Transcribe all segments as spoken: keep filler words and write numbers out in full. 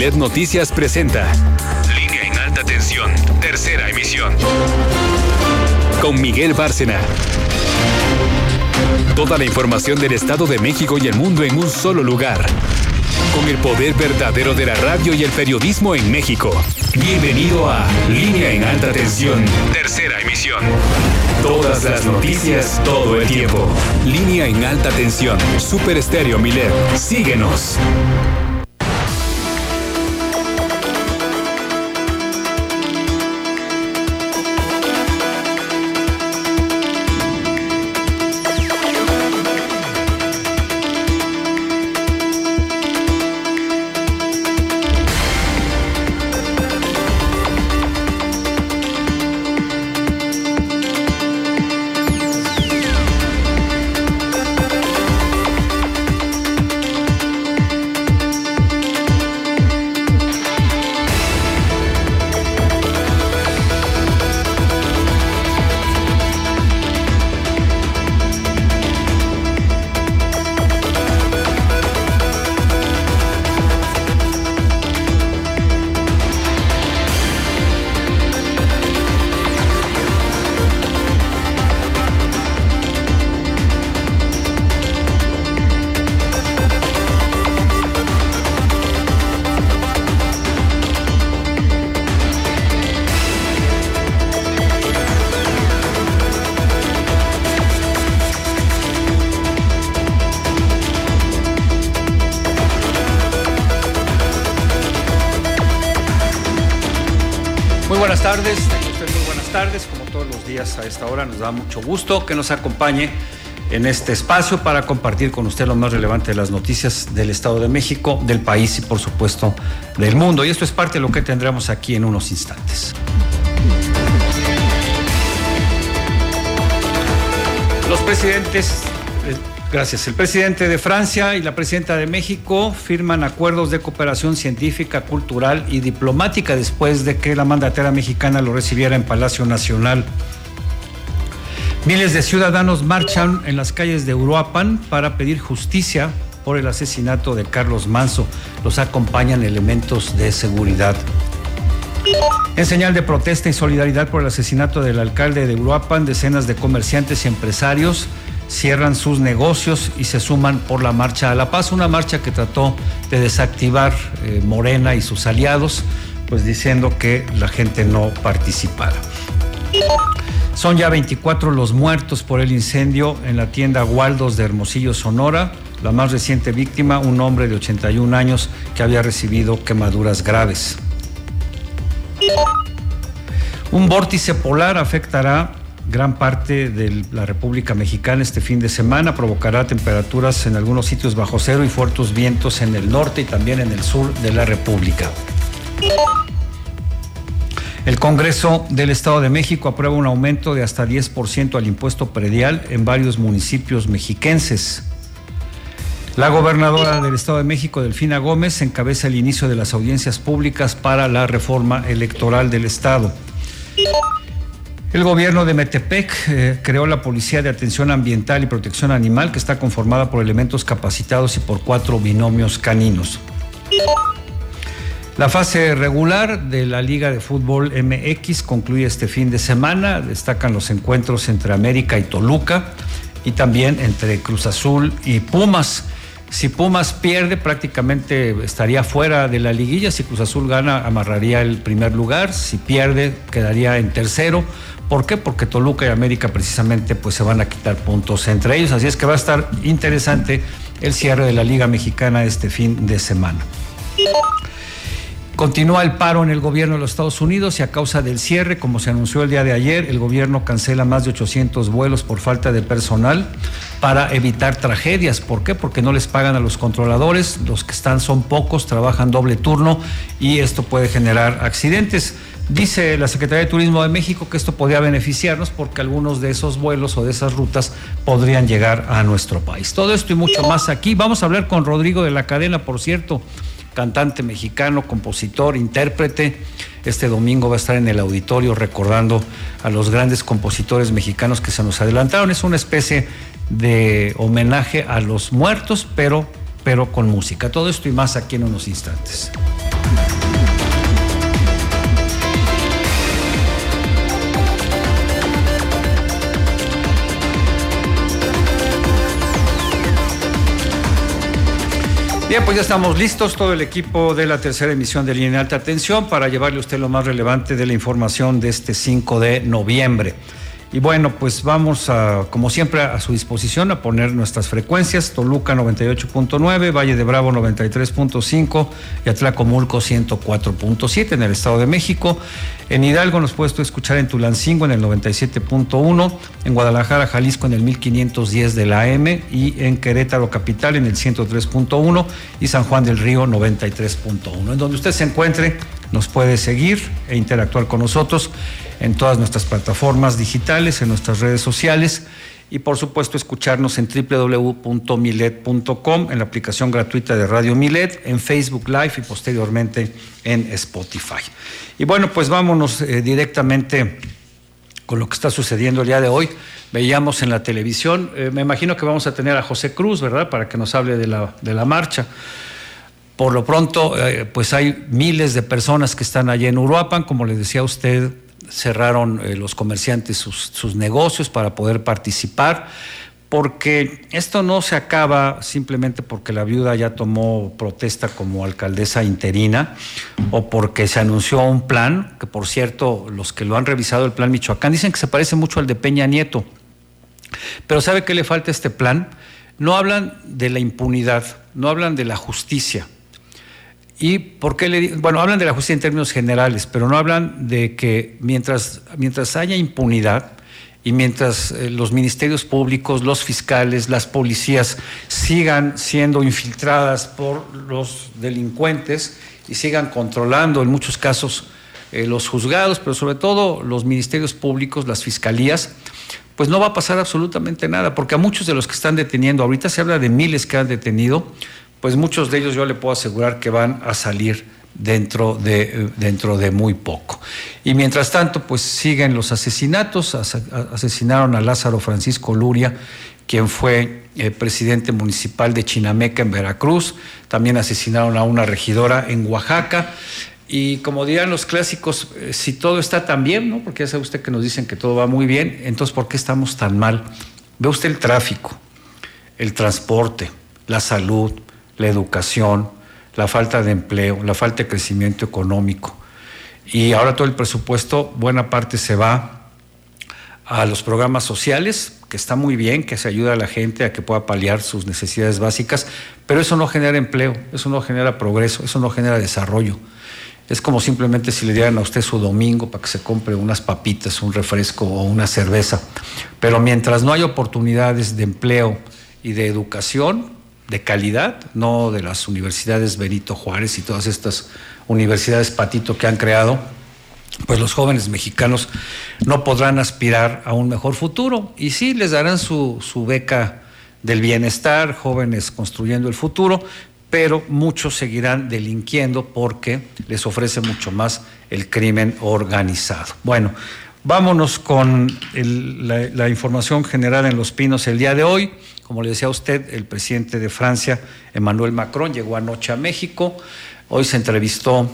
Milet Noticias presenta Línea en Alta Tensión, tercera emisión. Con Miguel Bárcena. Toda la información del Estado de México y el mundo en un solo lugar. Con el poder verdadero de la radio y el periodismo en México. Bienvenido a Línea en Alta Tensión, tercera emisión. Todas las noticias, todo el tiempo. Línea en Alta Tensión, Super Estéreo Milet. Síguenos. Buenas tardes, tengan ustedes muy buenas tardes, como todos los días a esta hora nos da mucho gusto que nos acompañe en este espacio para compartir con usted lo más relevante de las noticias del Estado de México, del país y por supuesto del mundo. Y esto es parte de lo que tendremos aquí en unos instantes. Los presidentes... Eh, Gracias. El presidente de Francia y la presidenta de México firman acuerdos de cooperación científica, cultural y diplomática después de que la mandataria mexicana lo recibiera en Palacio Nacional. Miles de ciudadanos marchan en las calles de Uruapan para pedir justicia por el asesinato de Carlos Manzo. Los acompañan elementos de seguridad. En señal de protesta y solidaridad por el asesinato del alcalde de Uruapan, decenas de comerciantes y empresarios cierran sus negocios y se suman por la Marcha a la Paz, una marcha que trató de desactivar eh, Morena y sus aliados, pues diciendo que la gente no participara. Son ya veinticuatro los muertos por el incendio en la tienda Waldos de Hermosillo, Sonora. La más reciente víctima, un hombre de ochenta y un años que había recibido quemaduras graves. Un vórtice polar afectará gran parte de la República Mexicana este fin de semana, provocará temperaturas en algunos sitios bajo cero y fuertes vientos en el norte y también en el sur de la República. El Congreso del Estado de México aprueba un aumento de hasta diez por ciento al impuesto predial en varios municipios mexiquenses. La gobernadora del Estado de México, Delfina Gómez, encabeza el inicio de las audiencias públicas para la reforma electoral del Estado. El gobierno de Metepec eh, creó la Policía de Atención Ambiental y Protección Animal, que está conformada por elementos capacitados y por cuatro binomios caninos. La fase regular de la Liga de Fútbol M X concluye este fin de semana. Destacan los encuentros entre América y Toluca y también entre Cruz Azul y Pumas. Si Pumas pierde, prácticamente estaría fuera de la liguilla. Si Cruz Azul gana, amarraría el primer lugar. Si pierde, quedaría en tercero. ¿Por qué? Porque Toluca y América precisamente pues se van a quitar puntos entre ellos. Así es que va a estar interesante el cierre de la Liga Mexicana este fin de semana. Continúa el paro en el gobierno de los Estados Unidos y a causa del cierre, como se anunció el día de ayer, el gobierno cancela más de ochocientos vuelos por falta de personal para evitar tragedias. ¿Por qué? Porque no les pagan a los controladores, los que están son pocos, trabajan doble turno y esto puede generar accidentes. Dice la Secretaría de Turismo de México que esto podría beneficiarnos porque algunos de esos vuelos o de esas rutas podrían llegar a nuestro país. Todo esto y mucho más aquí. Vamos a hablar con Rodrigo de la Cadena, por cierto, cantante mexicano, compositor, intérprete. Este domingo va a estar en el auditorio recordando a los grandes compositores mexicanos que se nos adelantaron. Es una especie de homenaje a los muertos, pero pero con música. Todo esto y más aquí en unos instantes. Bien, pues ya estamos listos, todo el equipo de la tercera emisión de Línea en Alta Tensión, para llevarle a usted lo más relevante de la información de este cinco de noviembre. Y bueno, pues vamos a, como siempre, a su disposición a poner nuestras frecuencias: Toluca noventa y ocho punto nueve, Valle de Bravo noventa y tres punto cinco y Atlacomulco ciento cuatro punto siete en el Estado de México. En Hidalgo nos puedes tú escuchar en Tulancingo en el noventa y siete punto uno, en Guadalajara, Jalisco en el mil quinientos diez de la A M, y en Querétaro capital en el ciento tres punto uno y San Juan del Río noventa y tres punto uno. En donde usted se encuentre, nos puede seguir e interactuar con nosotros en todas nuestras plataformas digitales, en nuestras redes sociales, y por supuesto escucharnos en doble u doble u doble u punto milet punto com, en la aplicación gratuita de Radio Milet, en Facebook Live y posteriormente en Spotify. Y bueno, pues vámonos eh, directamente con lo que está sucediendo el día de hoy. Veíamos en la televisión, eh, me imagino que vamos a tener a José Cruz, ¿verdad?, para que nos hable de la, de la marcha. Por lo pronto, eh, pues hay miles de personas que están allí en Uruapan, como le decía a usted. Cerraron eh, los comerciantes sus, sus negocios para poder participar, porque esto no se acaba simplemente porque la viuda ya tomó protesta como alcaldesa interina o porque se anunció un plan, que por cierto, los que lo han revisado, el plan Michoacán, dicen que se parece mucho al de Peña Nieto. Pero ¿sabe qué le falta a este plan? No hablan de la impunidad, no hablan de la justicia. ¿Y por qué le digo? Bueno, hablan de la justicia en términos generales, pero no hablan de que mientras, mientras haya impunidad y mientras eh, los ministerios públicos, los fiscales, las policías sigan siendo infiltradas por los delincuentes y sigan controlando en muchos casos eh, los juzgados, pero sobre todo los ministerios públicos, las fiscalías, pues no va a pasar absolutamente nada, porque a muchos de los que están deteniendo, ahorita se habla de miles que han detenido, pues muchos de ellos yo le puedo asegurar que van a salir dentro de, dentro de muy poco. Y mientras tanto, pues siguen los asesinatos. Asesinaron a Lázaro Francisco Luria, quien fue eh, presidente municipal de Chinameca en Veracruz. También asesinaron a una regidora en Oaxaca. Y como dirán los clásicos, eh, si todo está tan bien, ¿no? Porque ya sabe usted que nos dicen que todo va muy bien, entonces ¿por qué estamos tan mal? Ve usted el tráfico, el transporte, la salud, la educación, la falta de empleo, la falta de crecimiento económico. Y ahora todo el presupuesto, buena parte se va a los programas sociales, que está muy bien, que se ayuda a la gente a que pueda paliar sus necesidades básicas, pero eso no genera empleo, eso no genera progreso, eso no genera desarrollo. Es como simplemente si le dieran a usted su domingo para que se compre unas papitas, un refresco o una cerveza. Pero mientras no hay oportunidades de empleo y de educación de calidad, no de las universidades Benito Juárez y todas estas universidades patito que han creado, pues los jóvenes mexicanos no podrán aspirar a un mejor futuro. Y sí, les darán su, su beca del bienestar, Jóvenes Construyendo el Futuro, pero muchos seguirán delinquiendo porque les ofrece mucho más el crimen organizado. Bueno, vámonos con el, la, la información general en Los Pinos el día de hoy. Como le decía a usted, el presidente de Francia, Emmanuel Macron, llegó anoche a México. Hoy se entrevistó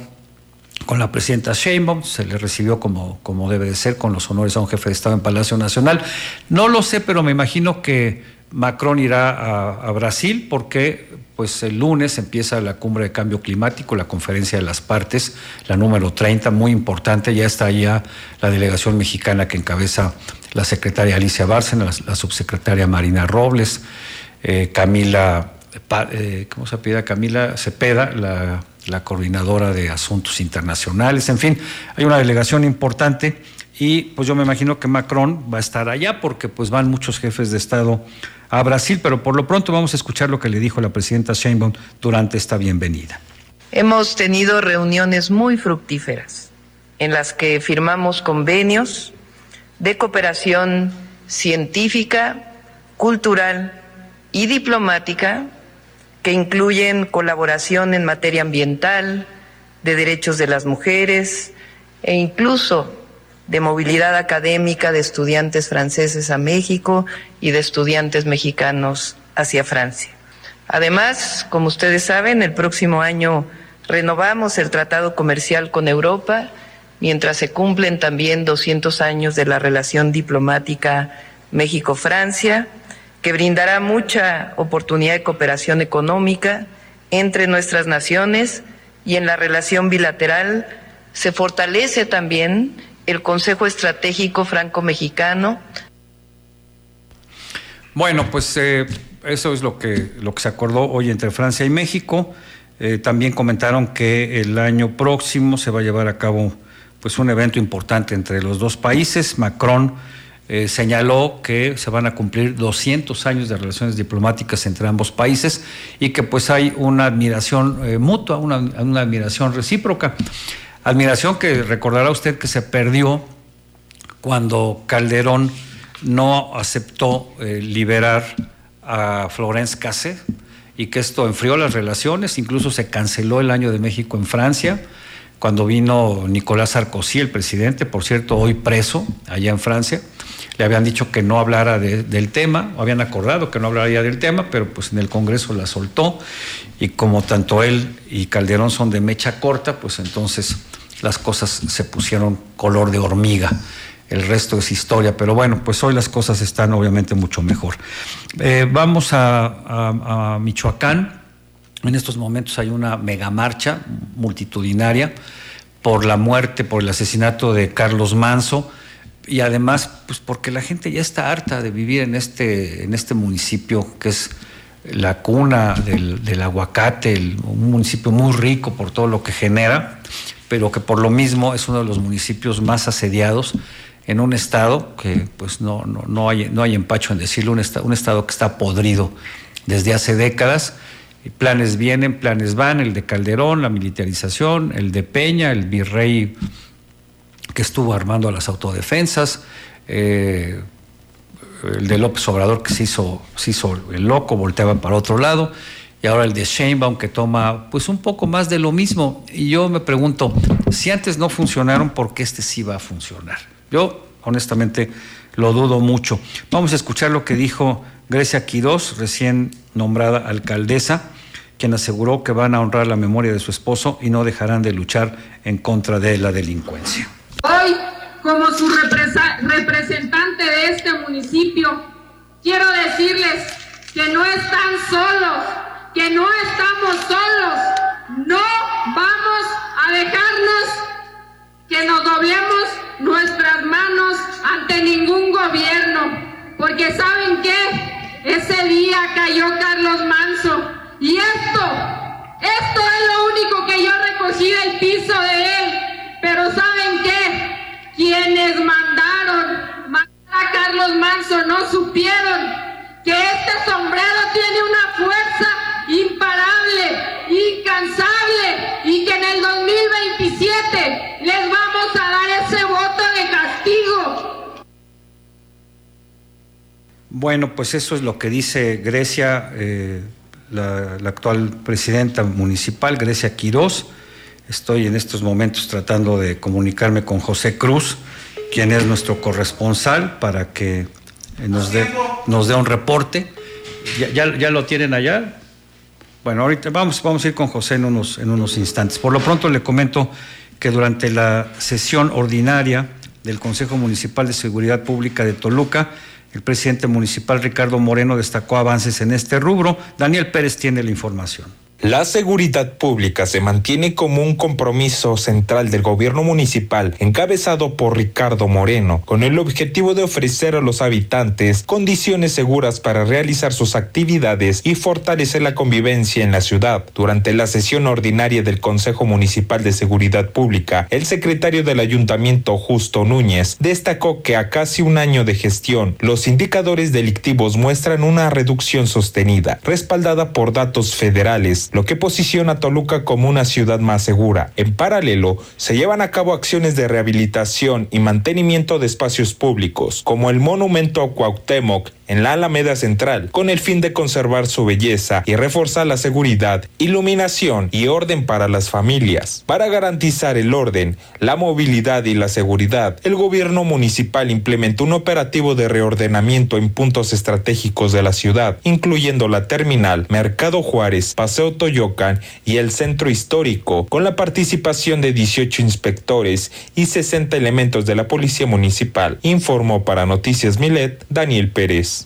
con la presidenta Sheinbaum, se le recibió como, como debe de ser, con los honores a un jefe de Estado en Palacio Nacional. No lo sé, pero me imagino que Macron irá a, a Brasil porque pues el lunes empieza la cumbre de cambio climático, la conferencia de las partes, la número treinta, muy importante. Ya está allá la delegación mexicana que encabeza la secretaria Alicia Bárcena, la, la subsecretaria Marina Robles, eh, Camila, eh, ¿cómo se apellida? Camila Cepeda, la, la coordinadora de asuntos internacionales. En fin, hay una delegación importante y pues yo me imagino que Macron va a estar allá porque pues van muchos jefes de Estado a Brasil, pero por lo pronto vamos a escuchar lo que le dijo la presidenta Sheinbaum durante esta bienvenida. Hemos tenido reuniones muy fructíferas en las que firmamos convenios de cooperación científica, cultural y diplomática que incluyen colaboración en materia ambiental, de derechos de las mujeres e incluso de movilidad académica de estudiantes franceses a México y de estudiantes mexicanos hacia Francia. Además, como ustedes saben, el próximo año renovamos el tratado comercial con Europa, mientras se cumplen también doscientos años de la relación diplomática México-Francia, que brindará mucha oportunidad de cooperación económica entre nuestras naciones, y en la relación bilateral se fortalece también el Consejo Estratégico Franco-Mexicano. Bueno, pues eh, eso es lo que, lo que se acordó hoy entre Francia y México. Eh, también comentaron que el año próximo se va a llevar a cabo pues un evento importante entre los dos países. Macron eh, señaló que se van a cumplir doscientos años de relaciones diplomáticas entre ambos países y que pues hay una admiración eh, mutua, una, una admiración recíproca. Admiración que recordará usted que se perdió cuando Calderón no aceptó eh, liberar a Florence Cassé, y que esto enfrió las relaciones. Incluso se canceló el Año de México en Francia, cuando vino Nicolás Sarkozy, el presidente, por cierto, hoy preso allá en Francia. Le habían dicho que no hablara de, del tema, habían acordado que no hablaría del tema, pero pues en el Congreso la soltó, y como tanto él y Calderón son de mecha corta, pues entonces las cosas se pusieron color de hormiga. El resto es historia, pero bueno, pues hoy las cosas están obviamente mucho mejor. Eh, vamos a, a, a Michoacán. En estos momentos hay una megamarcha multitudinaria por la muerte, por el asesinato de Carlos Manso, y además pues porque la gente ya está harta de vivir en este, en este municipio que es la cuna del, del aguacate, el, un municipio muy rico por todo lo que genera, pero que por lo mismo es uno de los municipios más asediados en un estado que pues no, no, no, hay, no hay empacho en decirlo, un estado, un estado que está podrido desde hace décadas. Planes vienen, planes van, el de Calderón, la militarización, el de Peña, el virrey que estuvo armando a las autodefensas, eh, el de López Obrador que se hizo, se hizo el loco, volteaba para otro lado, y ahora el de Sheinbaum que toma pues un poco más de lo mismo. Y yo me pregunto, si antes no funcionaron, ¿por qué este sí va a funcionar? Yo honestamente lo dudo mucho. Vamos a escuchar lo que dijo Grecia Quirós, recién nombrada alcaldesa, quien aseguró que van a honrar la memoria de su esposo y no dejarán de luchar en contra de la delincuencia. Hoy, como su representante de este municipio, quiero decirles que no están solos, que no estamos solos, no vamos a dejarnos que nos doblemos nuestras manos ante ningún gobierno, porque ¿saben qué? Ese día cayó Carlos Manso, y esto, esto es lo único que yo recogí del piso de él. Pero ¿saben qué? Quienes mandaron matar a Carlos Manso no supieron que este sombrero tiene una fuerza imparable, incansable, y que en el dos mil veintisiete les vamos a dar ese voto de castigo. Bueno, pues eso es lo que dice Grecia, eh, la, la actual presidenta municipal, Grecia Quirós. Estoy en estos momentos tratando de comunicarme con José Cruz, quien es nuestro corresponsal, para que nos dé, nos dé un reporte. ¿Ya, ya, ya lo tienen allá? Bueno, ahorita vamos, vamos a ir con José en unos, en unos instantes. Por lo pronto le comento que durante la sesión ordinaria del Consejo Municipal de Seguridad Pública de Toluca, el presidente municipal Ricardo Moreno destacó avances en este rubro. Daniel Pérez tiene la información. La seguridad pública se mantiene como un compromiso central del gobierno municipal encabezado por Ricardo Moreno, con el objetivo de ofrecer a los habitantes condiciones seguras para realizar sus actividades y fortalecer la convivencia en la ciudad. Durante la sesión ordinaria del Consejo Municipal de Seguridad Pública, el secretario del Ayuntamiento, Justo Núñez, destacó que a casi un año de gestión, los indicadores delictivos muestran una reducción sostenida, respaldada por datos federales, lo que posiciona a Toluca como una ciudad más segura. En paralelo, se llevan a cabo acciones de rehabilitación y mantenimiento de espacios públicos, como el Monumento a Cuauhtémoc en la Alameda Central, con el fin de conservar su belleza y reforzar la seguridad, iluminación y orden para las familias. Para garantizar el orden, la movilidad y la seguridad, el gobierno municipal implementó un operativo de reordenamiento en puntos estratégicos de la ciudad, incluyendo la terminal, Mercado Juárez, Paseo Toyocan y el centro histórico, con la participación de dieciocho inspectores y sesenta elementos de la Policía Municipal, informó para Noticias Milet Daniel Pérez.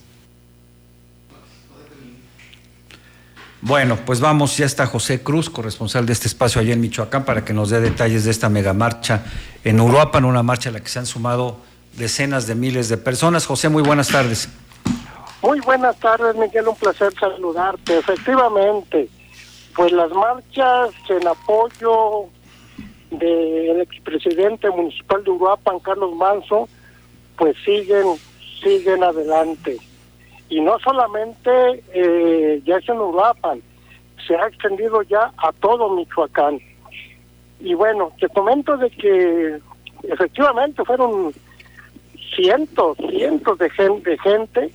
Bueno, pues vamos, ya está José Cruz, corresponsal de este espacio allá en Michoacán, para que nos dé detalles de esta megamarcha en Uruapan, una marcha a la que se han sumado decenas de miles de personas. José, muy buenas tardes. Muy buenas tardes, Miguel, un placer saludarte. Efectivamente, pues las marchas en apoyo del expresidente municipal de Uruapan, Carlos Manzo, pues siguen, siguen adelante. Y no solamente eh, ya es en Uruapan, se ha extendido ya a todo Michoacán. Y bueno, te comento de que efectivamente fueron cientos, cientos de gente, de gente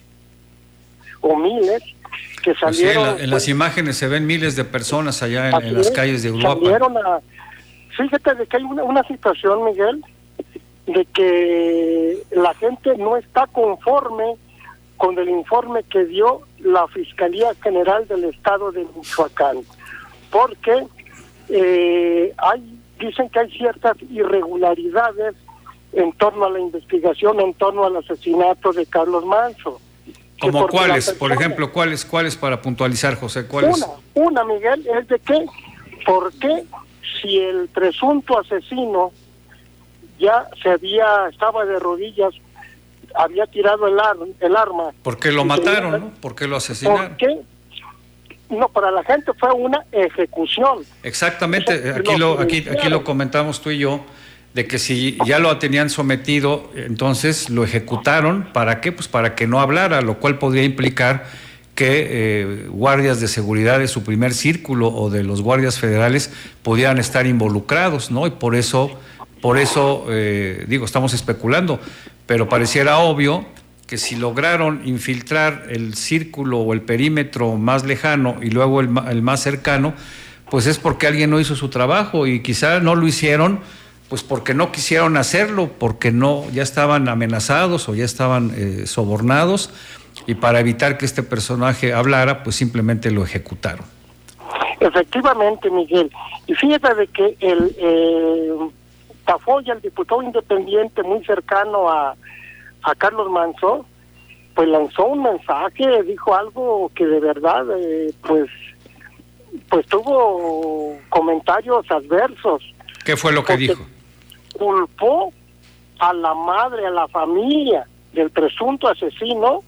o miles que salieron. Pues sí, en, la, en pues, las imágenes se ven miles de personas allá en, en las calles de Uruapan. Salieron a, fíjate de que hay una, una situación, Miguel, de que la gente no está conforme con el informe que dio la Fiscalía General del Estado de Michoacán, porque eh, hay, dicen que hay ciertas irregularidades en torno a la investigación, en torno al asesinato de Carlos Manzo. ¿Como cuáles? Persona, por ejemplo, ¿cuáles, cuáles para puntualizar, José? ¿Cuáles? Una, una, Miguel, es de que, ¿por qué si el presunto asesino ya se había, estaba de rodillas, había tirado el, ar, el arma? ¿Por qué lo mataron, tenía, ¿no? ¿Por qué lo asesinaron? ¿Por qué? No, para la gente fue una ejecución. Exactamente, o sea, aquí, lo, aquí, aquí lo comentamos tú y yo, de que si ya lo tenían sometido, entonces lo ejecutaron. ¿Para qué? Pues para que no hablara, lo cual podría implicar que eh, guardias de seguridad de su primer círculo o de los guardias federales pudieran estar involucrados, ¿no? Y por eso, por eso eh, digo, estamos especulando, pero pareciera obvio que si lograron infiltrar el círculo o el perímetro más lejano y luego el, el más cercano, pues es porque alguien no hizo su trabajo, y quizá no lo hicieron pues porque no quisieron hacerlo, porque no, ya estaban amenazados o ya estaban eh, sobornados, y para evitar que este personaje hablara, pues simplemente lo ejecutaron. Efectivamente, Miguel. Y fíjate de que el eh, Tafoya, el diputado independiente muy cercano a, a Carlos Manzo, pues lanzó un mensaje, dijo algo que de verdad, eh, pues, pues tuvo comentarios adversos. ¿Qué fue lo que dijo? Culpó a la madre, a la familia del presunto asesino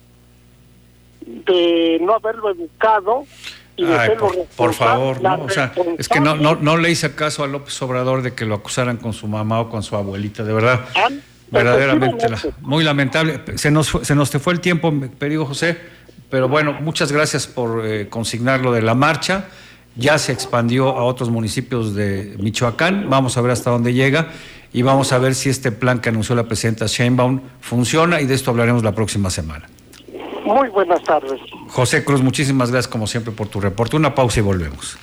de no haberlo educado y de Ay, serlo por, por favor, no, o sea, es que no, no, no le hice caso a López Obrador de que lo acusaran con su mamá o con su abuelita, de verdad, verdaderamente, la, muy lamentable. Se nos fue, se nos te fue el tiempo, querido José, pero bueno, muchas gracias por eh, consignar lo de la marcha. Ya se expandió a otros municipios de Michoacán, vamos a ver hasta dónde llega y vamos a ver si este plan que anunció la presidenta Sheinbaum funciona, y de esto hablaremos la próxima semana. Muy buenas tardes. José Cruz, muchísimas gracias como siempre por tu reporte. Una pausa y volvemos.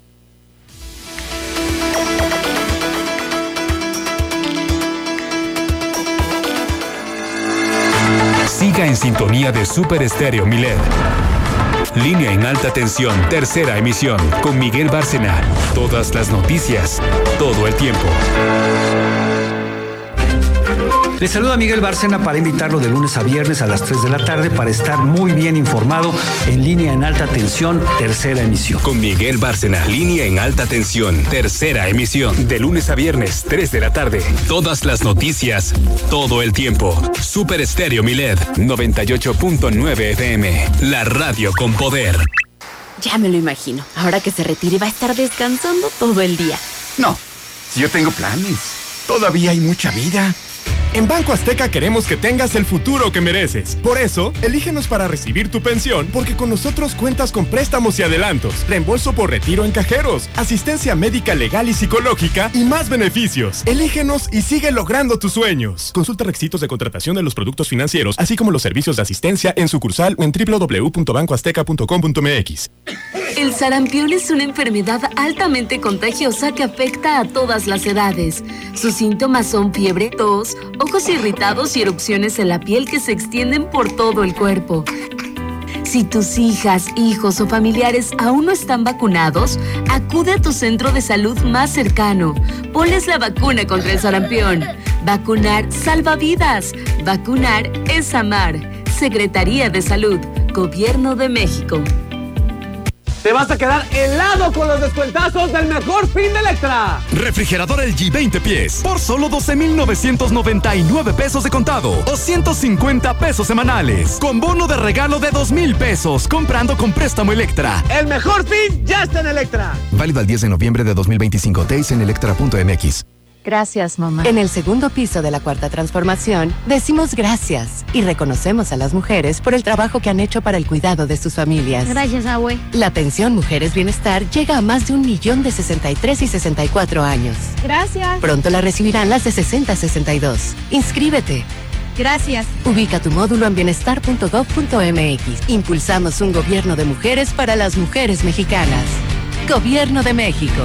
Siga en sintonía de Super Estéreo Milet. Línea en alta tensión, tercera emisión, con Miguel Bárcena. Todas las noticias, todo el tiempo. Les saluda Miguel Bárcena para invitarlo de lunes a viernes a las tres de la tarde para estar muy bien informado en Línea en alta tensión, tercera emisión. Con Miguel Bárcena, Línea en alta tensión, tercera emisión. De lunes a viernes, tres de la tarde. Todas las noticias, todo el tiempo. Super Estéreo Milet, noventa y ocho punto nueve F M. La radio con poder. Ya me lo imagino. Ahora que se retire va a estar descansando todo el día. No, si yo tengo planes. Todavía hay mucha vida. En Banco Azteca queremos que tengas el futuro que mereces. Por eso, elígenos para recibir tu pensión, porque con nosotros cuentas con préstamos y adelantos, reembolso por retiro en cajeros, asistencia médica legal y psicológica y más beneficios. Elígenos y sigue logrando tus sueños. Consulta requisitos de contratación de los productos financieros, así como los servicios de asistencia en sucursal o en doble u doble u doble u punto banco azteca punto com punto m x. El sarampión es una enfermedad altamente contagiosa que afecta a todas las edades. Sus síntomas son fiebre, tos, ojos irritados y erupciones en la piel que se extienden por todo el cuerpo. Si tus hijas, hijos o familiares aún no están vacunados, acude a tu centro de salud más cercano. Ponles la vacuna contra el sarampión. Vacunar salva vidas. Vacunar es amar. Secretaría de Salud, Gobierno de México. Te vas a quedar helado con los descuentazos del mejor fin de Electra. Refrigerador L G veinte pies por solo doce mil novecientos noventa y nueve pesos de contado o ciento cincuenta pesos semanales. Con bono de regalo de dos mil pesos comprando con préstamo Electra. El mejor fin ya está en Electra. Válido al diez de noviembre de dos mil veinticinco. Days en electra punto m x. Gracias, mamá. En el segundo piso de la Cuarta Transformación, decimos gracias y reconocemos a las mujeres por el trabajo que han hecho para el cuidado de sus familias. Gracias, abue. La pensión Mujeres Bienestar llega a más de un millón de sesenta y tres y sesenta y cuatro años. Gracias. Pronto la recibirán las de sesenta a sesenta y dos. Inscríbete. Gracias. Ubica tu módulo en bienestar punto gov punto m x. Impulsamos un gobierno de mujeres para las mujeres mexicanas. Gobierno de México.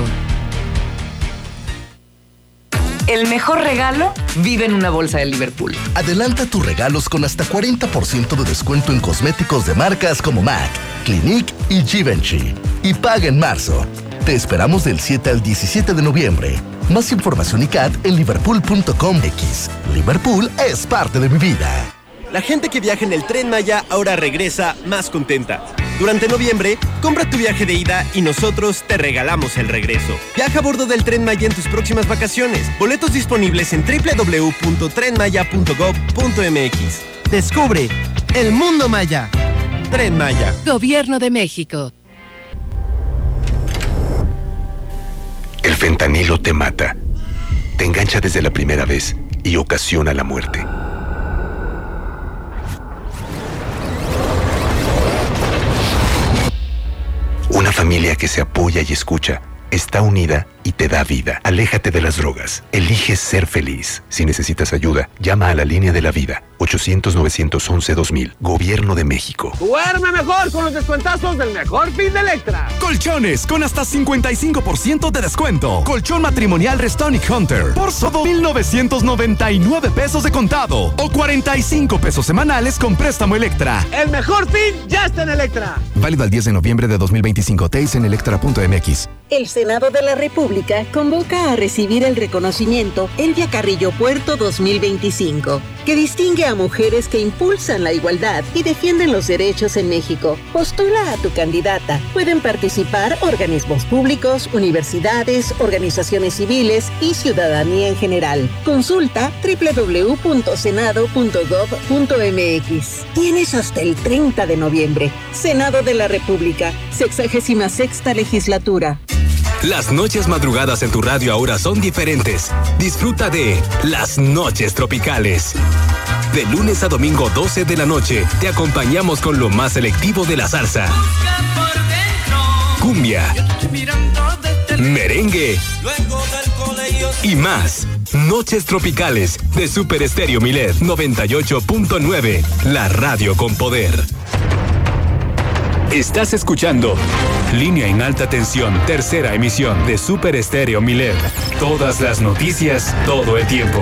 El mejor regalo vive en una bolsa de Liverpool. Adelanta tus regalos con hasta cuarenta por ciento de descuento en cosméticos de marcas como MAC, Clinique y Givenchy. Y paga en marzo. Te esperamos del siete al diecisiete de noviembre. Más información y C A T en liverpool punto com punto x. Liverpool es parte de mi vida. La gente que viaja en el Tren Maya ahora regresa más contenta. Durante noviembre, compra tu viaje de ida y nosotros te regalamos el regreso. Viaja a bordo del Tren Maya en tus próximas vacaciones. Boletos disponibles en doble u doble u doble u punto tren maya punto gov punto m x. Descubre el mundo maya. Tren Maya. Gobierno de México. El fentanilo te mata. Te engancha desde la primera vez y ocasiona la muerte. Una familia que se apoya y escucha, está unida y te da vida. Aléjate de las drogas. Eliges ser feliz. Si necesitas ayuda, llama a la línea de la vida. ochocientos, novecientos once, dos mil. Gobierno de México. Duerme mejor con los descuentazos del mejor fin de Electra. Colchones con hasta cincuenta y cinco por ciento de descuento. Colchón matrimonial Restonic Hunter por solo mil novecientos noventa y nueve pesos de contado o cuarenta y cinco pesos semanales con préstamo Electra. El mejor fin ya está en Electra. Válido al diez de noviembre de dos mil veinticinco. Days en electra punto m x. El Senado de la República convoca a recibir el reconocimiento Elvia Carrillo Puerto dos mil veinticinco, que distingue a mujeres que impulsan la igualdad y defienden los derechos en México. Postula a tu candidata. Pueden participar organismos públicos, universidades, organizaciones civiles y ciudadanía en general. Consulta doble u doble u doble u punto senado punto gov punto m x. Tienes hasta el treinta de noviembre. Senado de la República, sexagésima sexta legislatura. Las noches madrugadas en tu radio ahora son diferentes. Disfruta de Las Noches Tropicales. De lunes a domingo doce de la noche, te acompañamos con lo más selectivo de la salsa. Cumbia, merengue y más. Noches Tropicales de Super Estéreo Milet noventa y ocho punto nueve, la radio con poder. Estás escuchando Línea en Alta Tensión, tercera emisión de Super Estéreo Milet. Todas las noticias, todo el tiempo.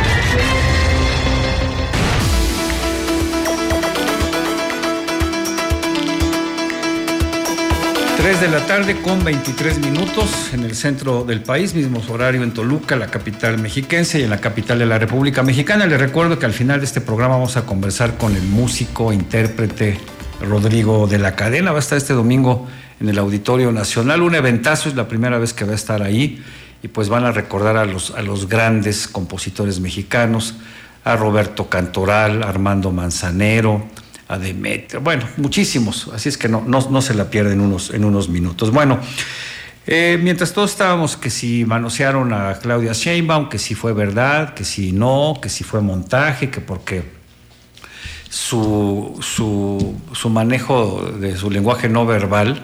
tres de la tarde con veintitrés minutos en el centro del país, mismo horario en Toluca, la capital mexiquense, y en la capital de la República Mexicana. Les recuerdo que al final de este programa vamos a conversar con el músico, intérprete Rodrigo de la Cadena. Va a estar este domingo en el Auditorio Nacional, un eventazo, es la primera vez que va a estar ahí, y pues van a recordar a los, a los grandes compositores mexicanos, a Roberto Cantoral, a Armando Manzanero, a Demetrio, bueno, muchísimos, así es que no, no, no se la pierden unos, en unos minutos. Bueno, Eh, mientras todos estábamos que si manosearon a Claudia Sheinbaum, que si fue verdad, que si no, que si fue montaje, que porque su, su, su manejo de su lenguaje no verbal,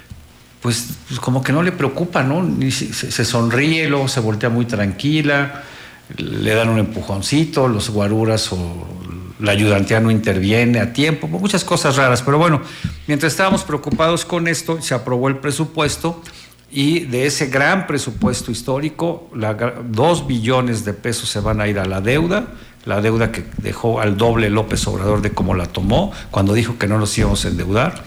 pues, pues como que no le preocupa, ¿no? Ni se, se sonríe, luego se voltea muy tranquila, le dan un empujoncito, los guaruras o la ayudantía no interviene a tiempo, muchas cosas raras. Pero bueno, mientras estábamos preocupados con esto, se aprobó el presupuesto y de ese gran presupuesto histórico, la, dos billones de pesos se van a ir a la deuda, la deuda que dejó al doble López Obrador de cómo la tomó, cuando dijo que no nos íbamos a endeudar.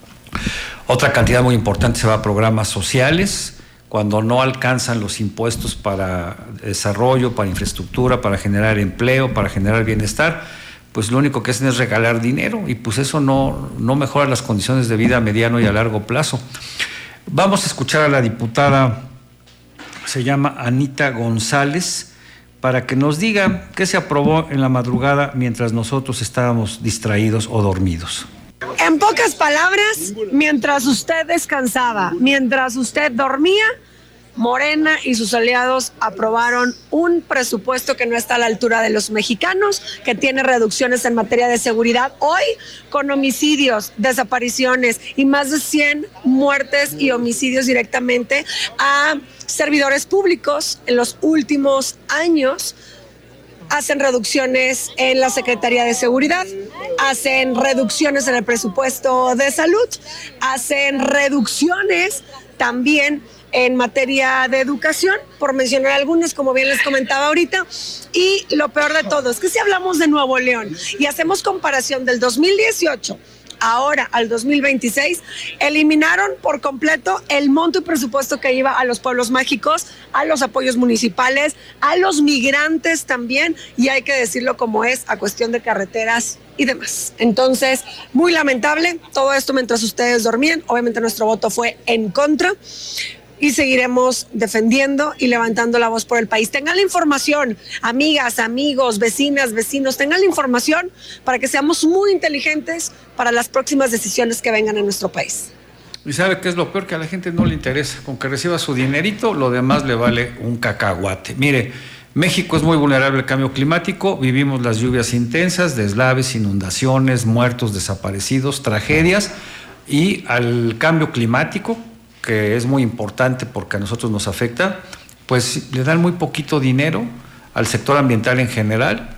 Otra cantidad muy importante se va a programas sociales, cuando no alcanzan los impuestos para desarrollo, para infraestructura, para generar empleo, para generar bienestar, pues lo único que hacen es regalar dinero y pues eso no, no mejora las condiciones de vida a mediano y a largo plazo. Vamos a escuchar a la diputada, se llama Anita González, para que nos diga qué se aprobó en la madrugada mientras nosotros estábamos distraídos o dormidos. En pocas palabras, mientras usted descansaba, mientras usted dormía, Morena y sus aliados aprobaron un presupuesto que no está a la altura de los mexicanos, que tiene reducciones en materia de seguridad. Hoy, con homicidios, desapariciones y más de cien muertes y homicidios directamente a servidores públicos en los últimos años, hacen reducciones en la Secretaría de Seguridad, hacen reducciones en el presupuesto de salud, hacen reducciones también en materia de educación, por mencionar algunas, como bien les comentaba ahorita. Y lo peor de todo es que si hablamos de Nuevo León y hacemos comparación del dos mil dieciocho ahora al dos mil veintiséis, eliminaron por completo el monto y presupuesto que iba a los pueblos mágicos, a los apoyos municipales, a los migrantes también, y hay que decirlo como es, a cuestión de carreteras y demás. Entonces, muy lamentable, todo esto mientras ustedes dormían. Obviamente nuestro voto fue en contra y seguiremos defendiendo y levantando la voz por el país. Tengan la información, amigas, amigos, vecinas, vecinos, tengan la información para que seamos muy inteligentes para las próximas decisiones que vengan en nuestro país. ¿Y sabe qué es lo peor? Que a la gente no le interesa. Con que reciba su dinerito, lo demás le vale un cacahuate. Mire, México es muy vulnerable al cambio climático, vivimos las lluvias intensas, deslaves, inundaciones, muertos, desaparecidos, tragedias, y al cambio climático, que es muy importante porque a nosotros nos afecta, pues le dan muy poquito dinero al sector ambiental en general.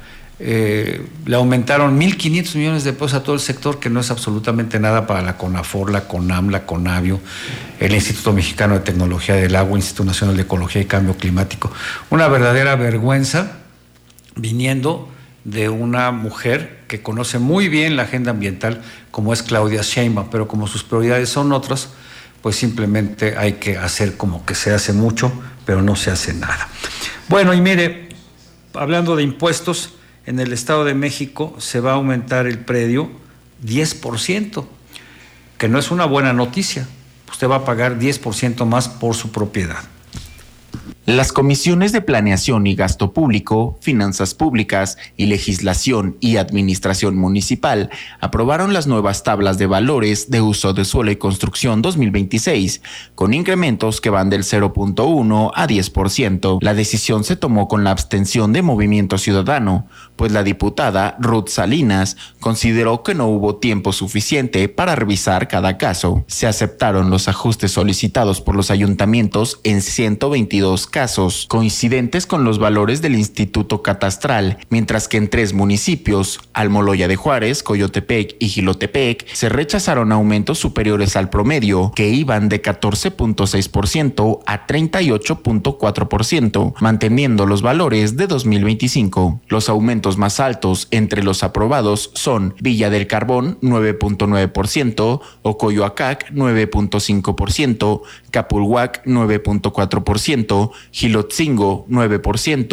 Eh, le aumentaron mil quinientos millones de pesos a todo el sector, que no es absolutamente nada para la CONAFOR, la CONAM, la CONAVIO, el Instituto Mexicano de Tecnología del Agua, Instituto Nacional de Ecología y Cambio Climático. Una verdadera vergüenza viniendo de una mujer que conoce muy bien la agenda ambiental, como es Claudia Sheinbaum, pero como sus prioridades son otras, pues simplemente hay que hacer como que se hace mucho, pero no se hace nada. Bueno, y mire, hablando de impuestos, en el Estado de México se va a aumentar el predio diez por ciento, que no es una buena noticia. Usted va a pagar diez por ciento más por su propiedad. Las comisiones de Planeación y Gasto Público, Finanzas Públicas y Legislación y Administración Municipal aprobaron las nuevas tablas de valores de uso de suelo y construcción dos mil veintiséis, con incrementos que van del cero punto uno a diez por ciento. La decisión se tomó con la abstención de Movimiento Ciudadano, pues la diputada Ruth Salinas consideró que no hubo tiempo suficiente para revisar cada caso. Se aceptaron los ajustes solicitados por los ayuntamientos en ciento veintidós casos. casos coincidentes con los valores del Instituto Catastral, mientras que en tres municipios, Almoloya de Juárez, Coyotepec y Jilotepec, se rechazaron aumentos superiores al promedio, que iban de catorce punto seis por ciento a treinta y ocho punto cuatro por ciento, manteniendo los valores de dos mil veinticinco. Los aumentos más altos entre los aprobados son Villa del Carbón, nueve punto nueve por ciento, Ocoyoacac, nueve punto cinco por ciento, Capulhuac, nueve punto cuatro por ciento, Jilotzingo, nueve por ciento,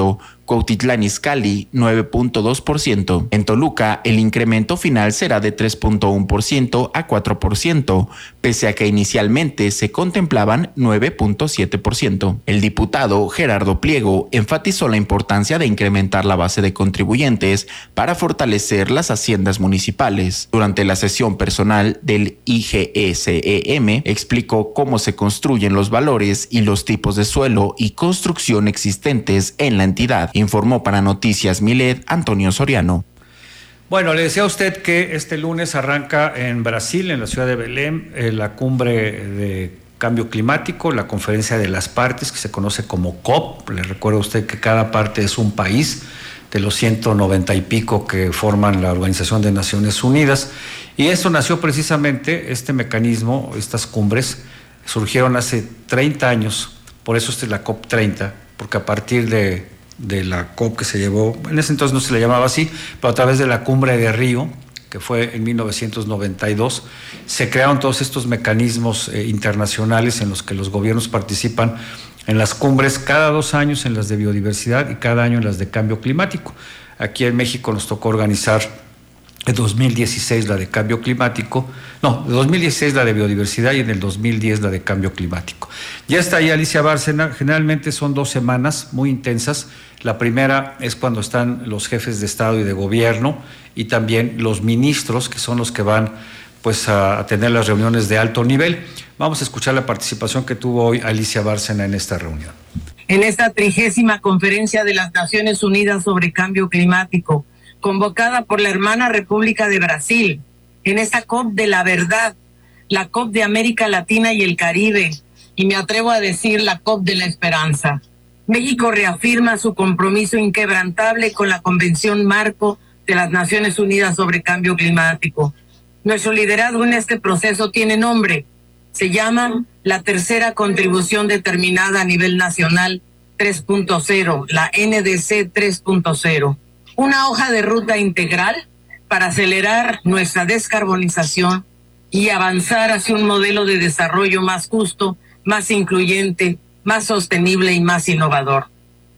Cuautitlán Izcalli nueve punto dos por ciento. En Toluca, el incremento final será de tres punto uno por ciento a cuatro por ciento, pese a que inicialmente se contemplaban nueve punto siete por ciento. El diputado Gerardo Pliego enfatizó la importancia de incrementar la base de contribuyentes para fortalecer las haciendas municipales. Durante la sesión personal del I G E C E M, explicó cómo se construyen los valores y los tipos de suelo y construcción existentes en la entidad. Informó para Noticias Milet Antonio Soriano. Bueno, le decía a usted que este lunes arranca en Brasil, en la ciudad de Belém, eh, la cumbre de cambio climático, la conferencia de las partes, que se conoce como COP. Le recuerdo a usted que cada parte es un país de los ciento noventa y pico que forman la Organización de Naciones Unidas. Y eso nació precisamente, este mecanismo, estas cumbres, surgieron hace treinta años, por eso esta es la COP treinta, porque a partir de de la COP que se llevó, en ese entonces no se le llamaba así, pero a través de la cumbre de Río, que fue en mil novecientos noventa y dos, se crearon todos estos mecanismos eh, internacionales en los que los gobiernos participan en las cumbres cada dos años en las de biodiversidad y cada año en las de cambio climático. Aquí en México nos tocó organizar en dos mil dieciséis la de cambio climático, no, en dos mil dieciséis la de biodiversidad y en el dos mil diez la de cambio climático. Ya está ahí Alicia Bárcena, generalmente son dos semanas muy intensas. La primera es cuando están los jefes de Estado y de Gobierno y también los ministros, que son los que van pues a, a tener las reuniones de alto nivel. Vamos a escuchar la participación que tuvo hoy Alicia Bárcena en esta reunión. En esta trigésima conferencia de las Naciones Unidas sobre Cambio Climático, convocada por la hermana República de Brasil, en esta COP de la verdad, la COP de América Latina y el Caribe, y me atrevo a decir la COP de la esperanza. México reafirma su compromiso inquebrantable con la Convención Marco de las Naciones Unidas sobre Cambio Climático. Nuestro liderazgo en este proceso tiene nombre, se llama la Tercera Contribución Determinada a Nivel Nacional tres punto cero, la N D C tres punto cero. Una hoja de ruta integral para acelerar nuestra descarbonización y avanzar hacia un modelo de desarrollo más justo, más incluyente, más sostenible y más innovador.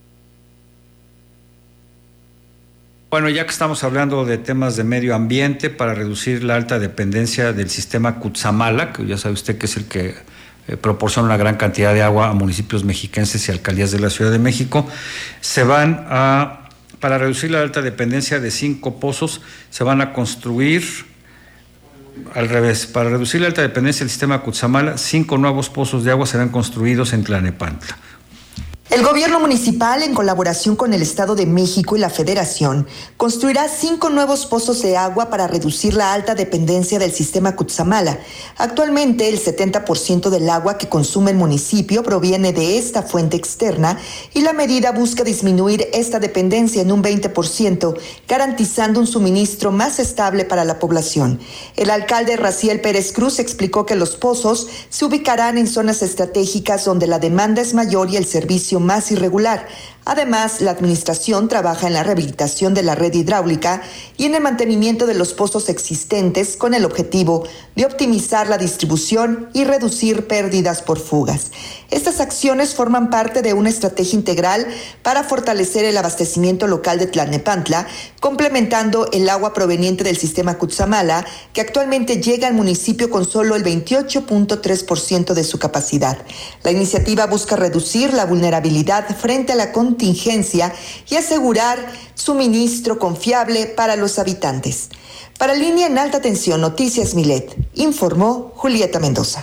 Bueno, ya que estamos hablando de temas de medio ambiente, para reducir la alta dependencia del sistema Cutzamala, que ya sabe usted que es el que eh, proporciona una gran cantidad de agua a municipios mexiquenses y alcaldías de la Ciudad de México, se van a... Para reducir la alta dependencia de cinco pozos, se van a construir, al revés, para reducir la alta dependencia del sistema Cutzamala, cinco nuevos pozos de agua serán construidos en Tlalnepantla. El gobierno municipal, en colaboración con el Estado de México y la Federación, construirá cinco nuevos pozos de agua para reducir la alta dependencia del sistema Cutzamala. Actualmente, el setenta por ciento del agua que consume el municipio proviene de esta fuente externa y la medida busca disminuir esta dependencia en un veinte por ciento, garantizando un suministro más estable para la población. El alcalde Raciel Pérez Cruz explicó que los pozos se ubicarán en zonas estratégicas donde la demanda es mayor y el servicio más irregular. Además, la administración trabaja en la rehabilitación de la red hidráulica y en el mantenimiento de los pozos existentes con el objetivo de optimizar la distribución y reducir pérdidas por fugas. Estas acciones forman parte de una estrategia integral para fortalecer el abastecimiento local de Tlalnepantla, complementando el agua proveniente del sistema Cutzamala, que actualmente llega al municipio con solo el veintiocho punto tres por ciento de su capacidad. La iniciativa busca reducir la vulnerabilidad frente a la contingencia y asegurar suministro confiable para los habitantes. Para Línea en Alta Tensión Noticias Milet, informó Julieta Mendoza.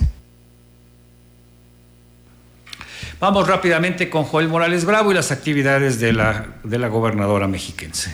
Vamos rápidamente con Joel Morales Bravo y las actividades de la, de la gobernadora mexiquense.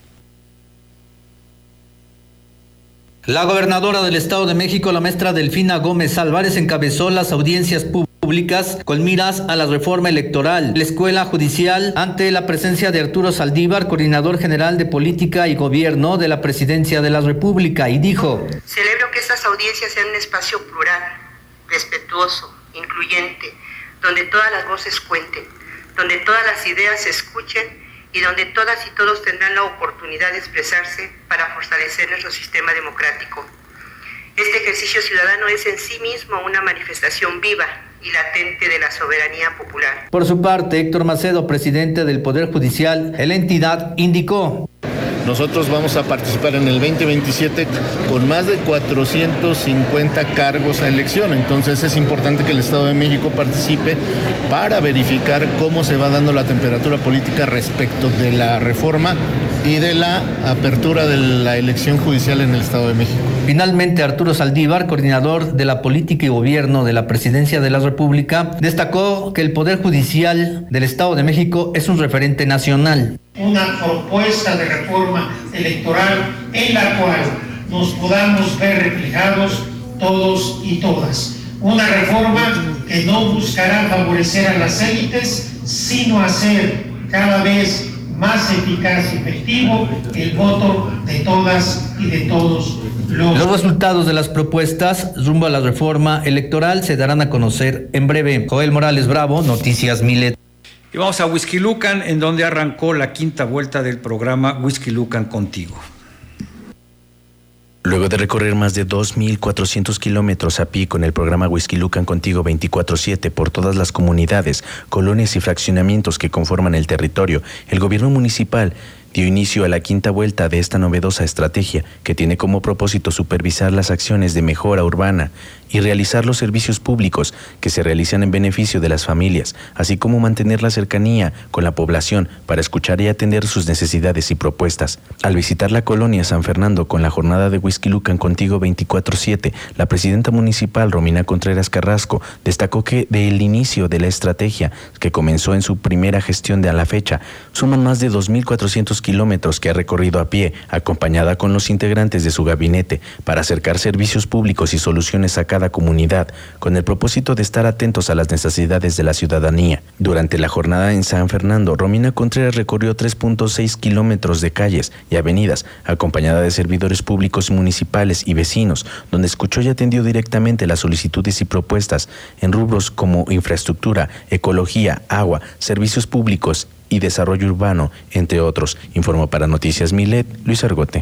La gobernadora del Estado de México, la maestra Delfina Gómez Álvarez, encabezó las audiencias públicas con miras a la reforma electoral, la escuela judicial, ante la presencia de Arturo Saldívar, coordinador general de política y gobierno de la Presidencia de la República, y dijo: celebro que estas audiencias sean un espacio plural, respetuoso, incluyente, donde todas las voces cuenten, donde todas las ideas se escuchen y donde todas y todos tendrán la oportunidad de expresarse para fortalecer nuestro sistema democrático. Este ejercicio ciudadano es en sí mismo una manifestación viva y latente de la soberanía popular. Por su parte, Héctor Macedo, presidente del Poder Judicial de la entidad, indicó: nosotros vamos a participar en el veinte veintisiete con más de cuatrocientos cincuenta cargos a elección, entonces es importante que el Estado de México participe para verificar cómo se va dando la temperatura política respecto de la reforma y de la apertura de la elección judicial en el Estado de México. Finalmente, Arturo Saldívar, coordinador de la política y gobierno de la Presidencia de la República, destacó que el Poder Judicial del Estado de México es un referente nacional. Una propuesta de reforma electoral en la cual nos podamos ver reflejados todos y todas. Una reforma que no buscará favorecer a las élites, sino hacer cada vez más eficaz y efectivo el voto de todas y de todos los... Los resultados de las propuestas rumbo a la reforma electoral se darán a conocer en breve. Joel Morales Bravo, Noticias Milet. Y vamos a Huixquilucan, en donde arrancó la quinta vuelta del programa Huixquilucan Contigo. Luego de recorrer más de dos mil cuatrocientos kilómetros a pie con el programa Huixquilucan Contigo veinticuatro siete por todas las comunidades, colonias y fraccionamientos que conforman el territorio, el gobierno municipal dio inicio a la quinta vuelta de esta novedosa estrategia que tiene como propósito supervisar las acciones de mejora urbana y realizar los servicios públicos que se realizan en beneficio de las familias, así como mantener la cercanía con la población para escuchar y atender sus necesidades y propuestas. Al visitar la colonia San Fernando con la jornada de Huixquilucan Contigo veinticuatro siete, la presidenta municipal Romina Contreras Carrasco destacó que del inicio de la estrategia, que comenzó en su primera gestión de a la fecha, suman más de dos mil cuatrocientos kilómetros que ha recorrido a pie, acompañada con los integrantes de su gabinete, para acercar servicios públicos y soluciones a cada comunidad, con el propósito de estar atentos a las necesidades de la ciudadanía. Durante la jornada en San Fernando, Romina Contreras recorrió tres punto seis kilómetros de calles y avenidas, acompañada de servidores públicos municipales y vecinos, donde escuchó y atendió directamente las solicitudes y propuestas en rubros como infraestructura, ecología, agua, servicios públicos y desarrollo urbano, entre otros. Informó para Noticias Milet, Luis Argote.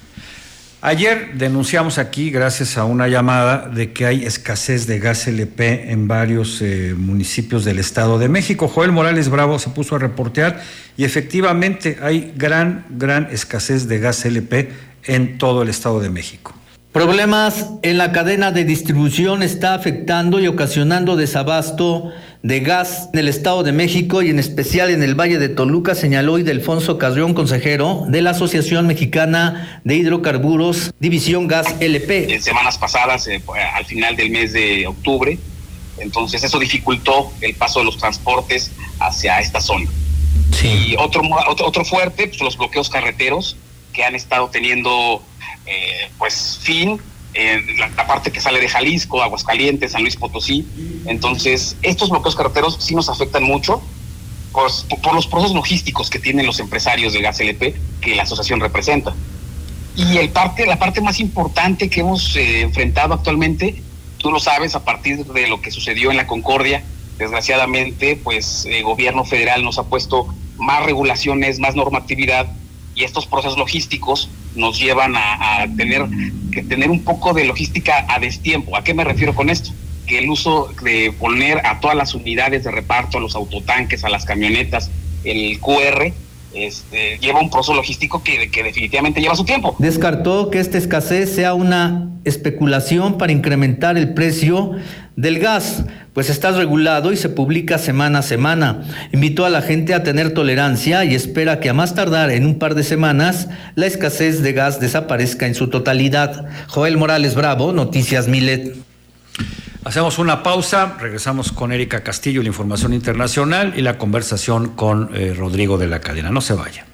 Ayer denunciamos aquí, gracias a una llamada, de que hay escasez de gas L P en varios eh, municipios del Estado de México. Joel Morales Bravo se puso a reportear y efectivamente hay gran, gran escasez de gas L P en todo el Estado de México. Problemas en la cadena de distribución está afectando y ocasionando desabasto de gas en el Estado de México y en especial en el Valle de Toluca, señaló Ildefonso Carrión, consejero de la Asociación Mexicana de Hidrocarburos, División Gas L P. En semanas pasadas, eh, al final del mes de octubre, entonces eso dificultó el paso de los transportes hacia esta zona. Sí. Y otro, otro, otro fuerte, pues los bloqueos carreteros que han estado teniendo eh, pues fin en la, la parte que sale de Jalisco, Aguascalientes, San Luis Potosí. Entonces estos bloqueos carreteros sí nos afectan mucho por, por los procesos logísticos que tienen los empresarios del gas L P que la asociación representa. Y el parte, la parte más importante que hemos eh, enfrentado actualmente, tú lo sabes, a partir de lo que sucedió en la Concordia, desgraciadamente pues el gobierno federal nos ha puesto más regulaciones, más normatividad, y estos procesos logísticos nos llevan a, a tener que tener un poco de logística a destiempo. ¿A qué me refiero con esto? Que el uso de poner a todas las unidades de reparto, a los autotanques, a las camionetas, el Q R, este, lleva un proceso logístico que, que definitivamente lleva su tiempo. Descartó que esta escasez sea una especulación para incrementar el precio del gas, pues está regulado y se publica semana a semana. Invitó a la gente a tener tolerancia y espera que a más tardar en un par de semanas la escasez de gas desaparezca en su totalidad. Joel Morales Bravo, Noticias Milet. Hacemos una pausa, regresamos con Erika Castillo, la información internacional y la conversación con eh, Rodrigo de la Cadena. No se vaya.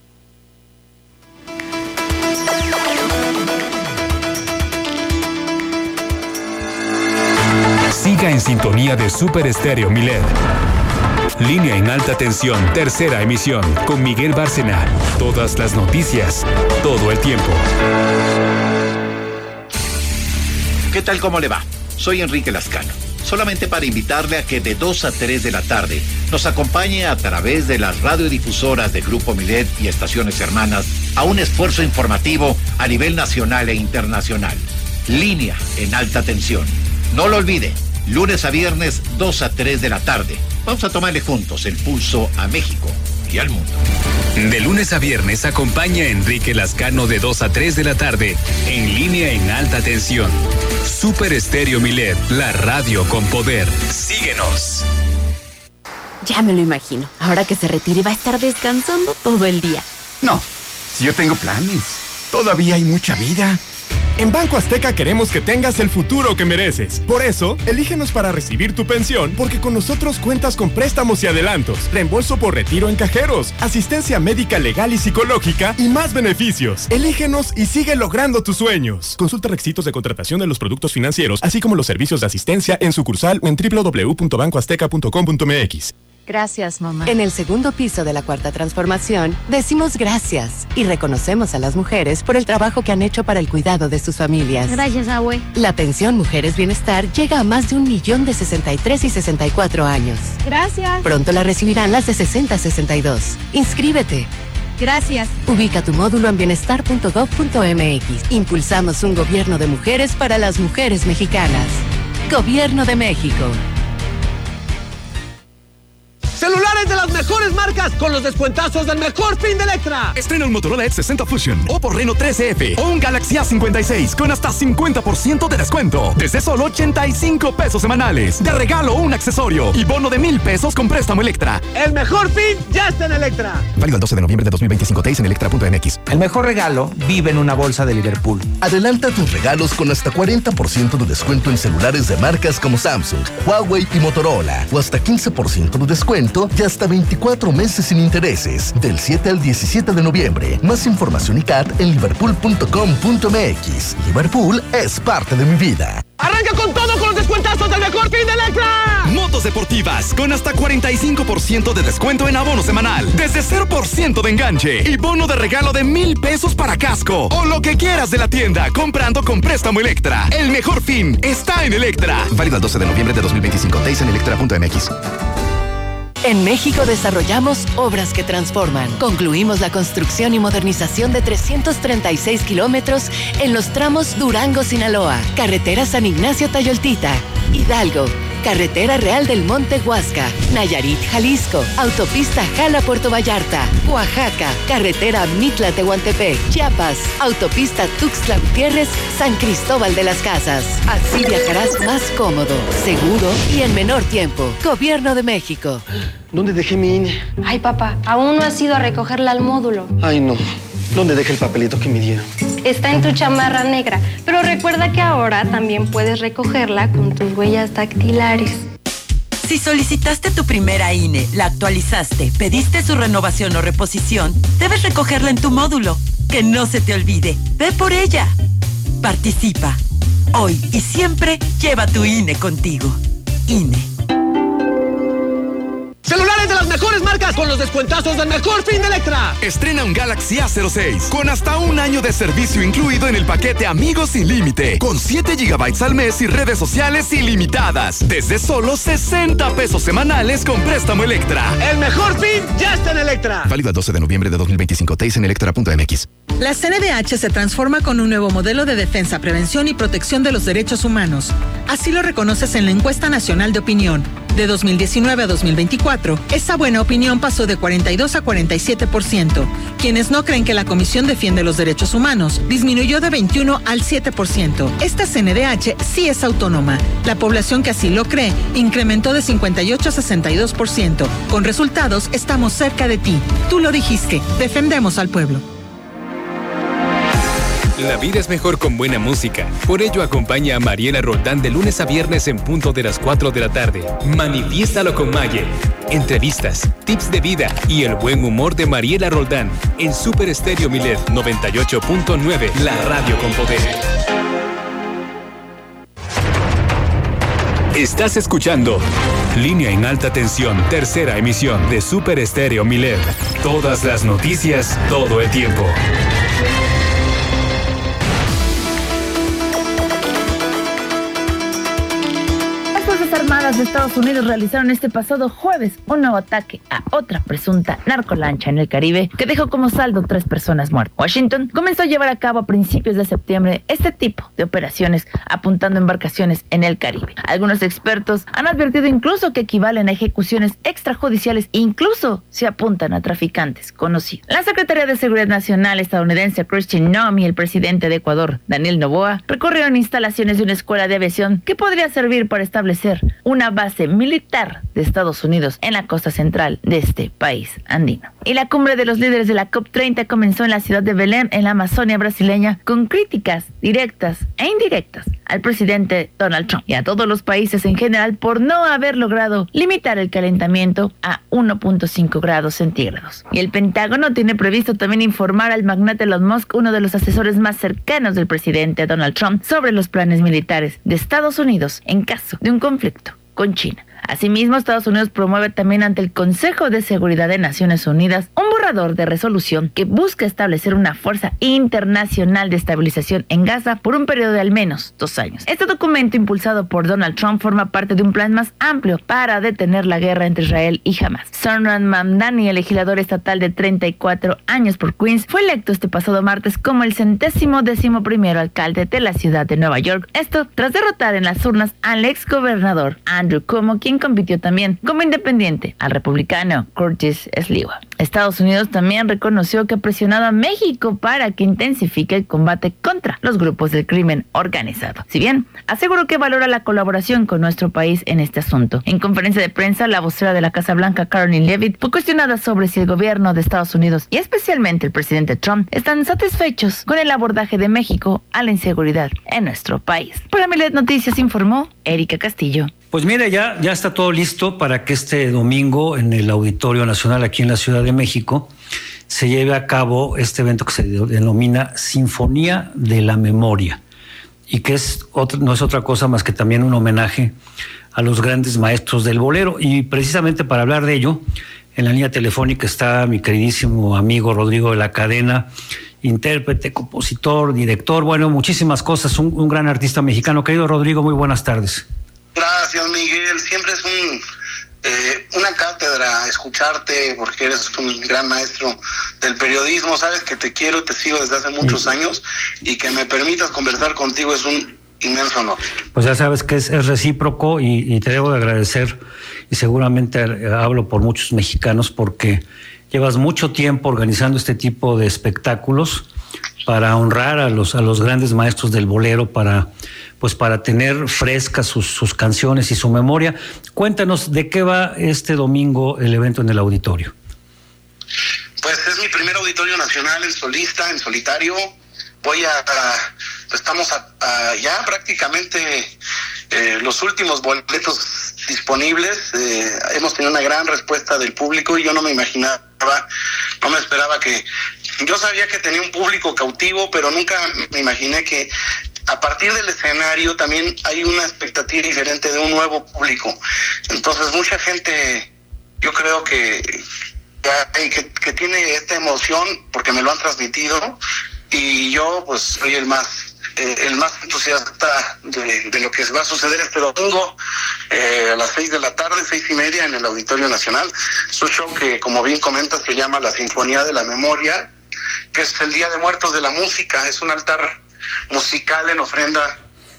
Siga en sintonía de Super Estéreo Milet. Línea en alta tensión, tercera emisión, con Miguel Bárcena. Todas las noticias, todo el tiempo. ¿Qué tal, cómo le va? Soy Enrique Lascano, solamente para invitarle a que de dos a tres de la tarde nos acompañe a través de las radiodifusoras de Grupo Milet y estaciones hermanas a un esfuerzo informativo a nivel nacional e internacional. Línea en alta tensión. No lo olvide, lunes a viernes, dos a tres de la tarde. Vamos a tomarle juntos el pulso a México y al mundo. De lunes a viernes acompaña a Enrique Lascano de dos a tres de la tarde, en línea en alta tensión. Super Estéreo Milet, la radio con poder. Síguenos. Ya me lo imagino. Ahora que se retire va a estar descansando todo el día. No, si yo tengo planes. Todavía hay mucha vida. En Banco Azteca queremos que tengas el futuro que mereces. Por eso, elígenos para recibir tu pensión, porque con nosotros cuentas con préstamos y adelantos, reembolso por retiro en cajeros, asistencia médica legal y psicológica y más beneficios. Elígenos y sigue logrando tus sueños. Consulta requisitos de contratación de los productos financieros, así como los servicios de asistencia en sucursal o en doble u doble u doble u punto banco azteca punto com punto m x. Gracias, mamá. En el segundo piso de la Cuarta Transformación, decimos gracias y reconocemos a las mujeres por el trabajo que han hecho para el cuidado de sus familias. Gracias, abue. La pensión Mujeres Bienestar llega a más de un millón de sesenta y tres y sesenta y cuatro años. Gracias. Pronto la recibirán las de sesenta a sesenta y dos. Inscríbete. Gracias. Ubica tu módulo en bienestar punto gov punto m x. Impulsamos un gobierno de mujeres para las mujeres mexicanas. Gobierno de México. Celulares de las mejores marcas con los descuentazos del mejor fin de Electra. Estrena un Motorola Edge sesenta Fusion, Oppo Reno trece F o un Galaxy A cincuenta y seis con hasta cincuenta por ciento de descuento. Desde solo ochenta y cinco pesos semanales. De regalo un accesorio y bono de mil pesos con préstamo Electra. El mejor fin ya está en Electra. Válido el doce de noviembre de dos mil veinticinco. Teis en electra punto m x. El mejor regalo vive en una bolsa de Liverpool. Adelanta tus regalos con hasta cuarenta por ciento de descuento en celulares de marcas como Samsung, Huawei y Motorola. O hasta quince por ciento de descuento y hasta veinticuatro meses sin intereses. Del siete al diecisiete de noviembre. Más información y C A T en liverpool punto com punto m x. Liverpool es parte de mi vida. ¡Arranca con todo con los descuentazos del mejor fin de Electra! Motos deportivas con hasta cuarenta y cinco por ciento de descuento en abono semanal. Desde cero por ciento de enganche. Y bono de regalo de mil pesos para casco. O lo que quieras de la tienda comprando con préstamo Electra. El mejor fin está en Electra. Válido el doce de noviembre de dos mil veinticinco. Teis en electra punto m x. En México desarrollamos obras que transforman. Concluimos la construcción y modernización de trescientos treinta y seis kilómetros en los tramos Durango-Sinaloa, Carretera San Ignacio-Tayoltita, Hidalgo, Carretera Real del Monte Huasca, Nayarit-Jalisco, Autopista Jala-Puerto Vallarta, Oaxaca, Carretera Mitla-Tehuantepec, Chiapas, Autopista Tuxtla-Gutiérrez, San Cristóbal de las Casas. Así viajarás más cómodo, seguro y en menor tiempo. Gobierno de México. ¿Dónde dejé mi I N E? Ay, papá, aún no has ido a recogerla al módulo. Ay, no. ¿Dónde dejé el papelito que me dieron? Está en tu chamarra negra, pero recuerda que ahora también puedes recogerla con tus huellas dactilares. Si solicitaste tu primera I N E, la actualizaste, pediste su renovación o reposición, debes recogerla en tu módulo. Que no se te olvide, ve por ella. Participa. Hoy y siempre lleva tu I N E contigo. I N E. Celulares de las mejores marcas con los descuentazos del mejor fin de Electra. Estrena un Galaxy A cero seis con hasta un año de servicio incluido en el paquete Amigos sin Límite, con siete gigabytes al mes y redes sociales ilimitadas. Desde solo sesenta pesos semanales con préstamo Electra. El mejor fin ya está en Electra. Válido el doce de noviembre de dos mil veinticinco. Teis en electra punto m x. La C N D H se transforma con un nuevo modelo de defensa, prevención y protección de los derechos humanos. Así lo reconoces en la Encuesta Nacional de Opinión. De dos mil diecinueve a dos mil veinticuatro, esa buena opinión pasó de cuarenta y dos a cuarenta y siete por ciento. Quienes no creen que la Comisión defiende los derechos humanos disminuyó de veintiuno al siete por ciento. Esta C N D H sí es autónoma. La población que así lo cree incrementó de cincuenta y ocho a sesenta y dos por ciento. Con resultados, estamos cerca de ti. Tú lo dijiste, defendemos al pueblo. La vida es mejor con buena música. Por ello acompaña a Mariela Roldán de lunes a viernes en punto de las cuatro de la tarde. Manifiéstalo con Maye. Entrevistas, tips de vida y el buen humor de Mariela Roldán en Super Estéreo Milet noventa y ocho punto nueve, la radio con poder. Estás escuchando Línea en Alta Tensión, tercera emisión de Super Estéreo Milet. Todas las noticias, todo el tiempo. Armadas Armadas de Estados Unidos realizaron este pasado jueves un nuevo ataque a otra presunta narcolancha en el Caribe que dejó como saldo tres personas muertas. Washington comenzó a llevar a cabo a principios de septiembre este tipo de operaciones apuntando a embarcaciones en el Caribe. Algunos expertos han advertido incluso que equivalen a ejecuciones extrajudiciales, incluso si apuntan a traficantes conocidos. La Secretaría de Seguridad Nacional estadounidense Christian Noem y el presidente de Ecuador, Daniel Noboa, recorrieron instalaciones de una escuela de aviación que podría servir para establecer una base militar de Estados Unidos en la costa central de este país andino. Y la cumbre de los líderes de la COP treinta comenzó en la ciudad de Belém, en la Amazonia brasileña, con críticas directas e indirectas al presidente Donald Trump y a todos los países en general por no haber logrado limitar el calentamiento a uno punto cinco grados centígrados. Y el Pentágono tiene previsto también informar al magnate Elon Musk, uno de los asesores más cercanos del presidente Donald Trump, sobre los planes militares de Estados Unidos en caso de un conflicto con China. Asimismo, Estados Unidos promueve también ante el Consejo de Seguridad de Naciones Unidas un borrador de resolución que busca establecer una fuerza internacional de estabilización en Gaza por un periodo de al menos dos años. Este documento, impulsado por Donald Trump, forma parte de un plan más amplio para detener la guerra entre Israel y Hamas. Zohran Mamdani, el legislador estatal de treinta y cuatro años por Queens, fue electo este pasado martes como el centésimo décimo primero alcalde de la ciudad de Nueva York. Esto tras derrotar en las urnas al exgobernador Andrew Cuomo, quien compitió también como independiente al republicano Curtis Sliwa. Estados Unidos también reconoció que ha presionado a México para que intensifique el combate contra los grupos del crimen organizado. Si bien aseguró que valora la colaboración con nuestro país en este asunto. En conferencia de prensa, la vocera de la Casa Blanca, Caroline Leavitt, fue cuestionada sobre si el gobierno de Estados Unidos y especialmente el presidente Trump están satisfechos con el abordaje de México a la inseguridad en nuestro país. Para Milet Noticias informó Erika Castillo. Pues mire, ya, ya está todo listo para que este domingo en el Auditorio Nacional aquí en la Ciudad de México se lleve a cabo este evento que se denomina Sinfonía de la Memoria y que es otra, no es otra cosa más que también un homenaje a los grandes maestros del bolero. Y precisamente para hablar de ello, en la línea telefónica está mi queridísimo amigo Rodrigo de la Cadena, intérprete, compositor, director, bueno, muchísimas cosas, un, un gran artista mexicano. Querido Rodrigo, muy buenas tardes. Gracias, Miguel. Siempre es un eh, una cátedra escucharte porque eres un gran maestro del periodismo. Sabes que te quiero, te sigo desde hace muchos años y que me permitas conversar contigo es un inmenso honor. Pues ya sabes que es, es recíproco y, y te debo de agradecer y seguramente hablo por muchos mexicanos porque llevas mucho tiempo organizando este tipo de espectáculos para honrar a los a los grandes maestros del bolero, para pues para tener frescas sus, sus canciones y su memoria. Cuéntanos de qué va este domingo el evento en el auditorio. Pues es mi primer auditorio nacional en solista, en solitario. Voy a, a estamos a, a ya prácticamente eh, los últimos boletos disponibles. Eh, hemos tenido una gran respuesta del público y yo no me imaginaba, no me esperaba que, yo sabía que tenía un público cautivo, pero nunca me imaginé que a partir del escenario también hay una expectativa diferente de un nuevo público. Entonces mucha gente, yo creo que que, que tiene esta emoción porque me lo han transmitido y yo pues soy el más eh, el más entusiasta de, de lo que va a suceder este domingo eh, a las seis de la tarde, seis y media en el Auditorio Nacional. Es un show que, como bien comentas, se llama La Sinfonía de la Memoria, que es el Día de Muertos de la Música. Es un altar musical en ofrenda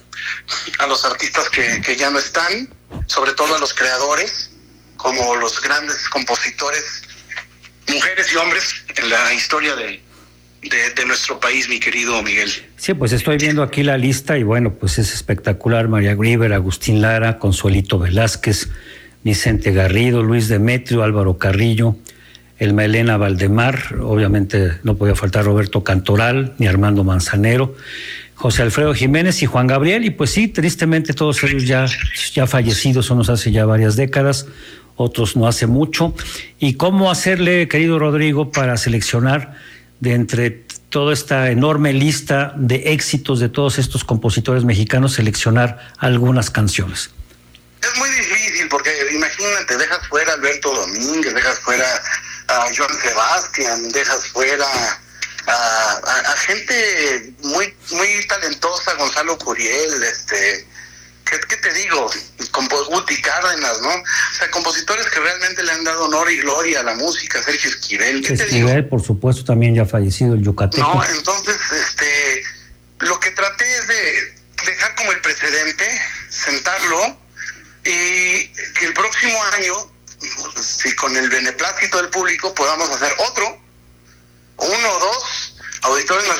a los artistas que, que ya no están, sobre todo a los creadores, como los grandes compositores, mujeres y hombres en la historia de, de, de nuestro país, mi querido Miguel. Sí, pues estoy viendo aquí la lista y bueno, pues es espectacular. María Grieber, Agustín Lara, Consuelito Velázquez, Vicente Garrido, Luis Demetrio, Álvaro Carrillo, Elma Elena Valdemar, obviamente no podía faltar Roberto Cantoral, ni Armando Manzanero, José Alfredo Jiménez y Juan Gabriel, y pues sí, tristemente todos ellos ya, ya fallecidos, unos hace ya varias décadas, otros no hace mucho. ¿Y cómo hacerle, querido Rodrigo, para seleccionar de entre toda esta enorme lista de éxitos de todos estos compositores mexicanos, seleccionar algunas canciones? Es muy difícil porque imagínate, dejas fuera a Alberto Domínguez, dejas fuera a Joan Sebastián, dejas fuera a, a, a gente muy muy talentosa, Gonzalo Curiel, este ¿qué, qué te digo? Compo- Guti Cárdenas, ¿no? O sea, compositores que realmente le han dado honor y gloria a la música, Sergio Esquivel, ¿qué te digo? Esquivel, por supuesto, también ya fallecido, el yucateco. No, entonces, este, lo que traté es de dejar como el precedente, sentarlo, y que el próximo año, si con el beneplácito del público, podamos hacer otro, uno o dos auditorios,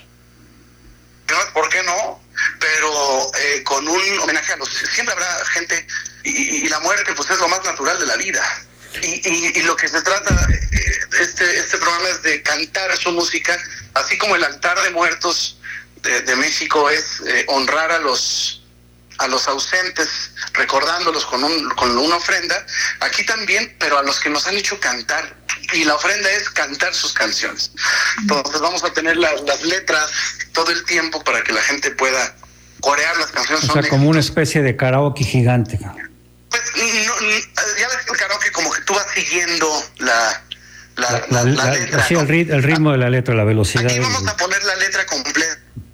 ¿por qué no? Pero eh, con un homenaje a los... Siempre habrá gente, y, y la muerte pues es lo más natural de la vida. Y, y, y lo que se trata, eh, este, este programa es de cantar su música, así como el altar de muertos de, de México es eh, honrar a los a los ausentes, recordándolos con, un, con una ofrenda, aquí también, pero a los que nos han hecho cantar, y la ofrenda es cantar sus canciones. Entonces vamos a tener la, las letras todo el tiempo para que la gente pueda corear las canciones. O sea, como una especie de karaoke gigante. Pues no, ya ves que el karaoke como que tú vas siguiendo la, la, la, la, la, la letra. Sí, ¿no? el, rit, el ritmo de la letra, la velocidad. Aquí vamos a poner la letra completa.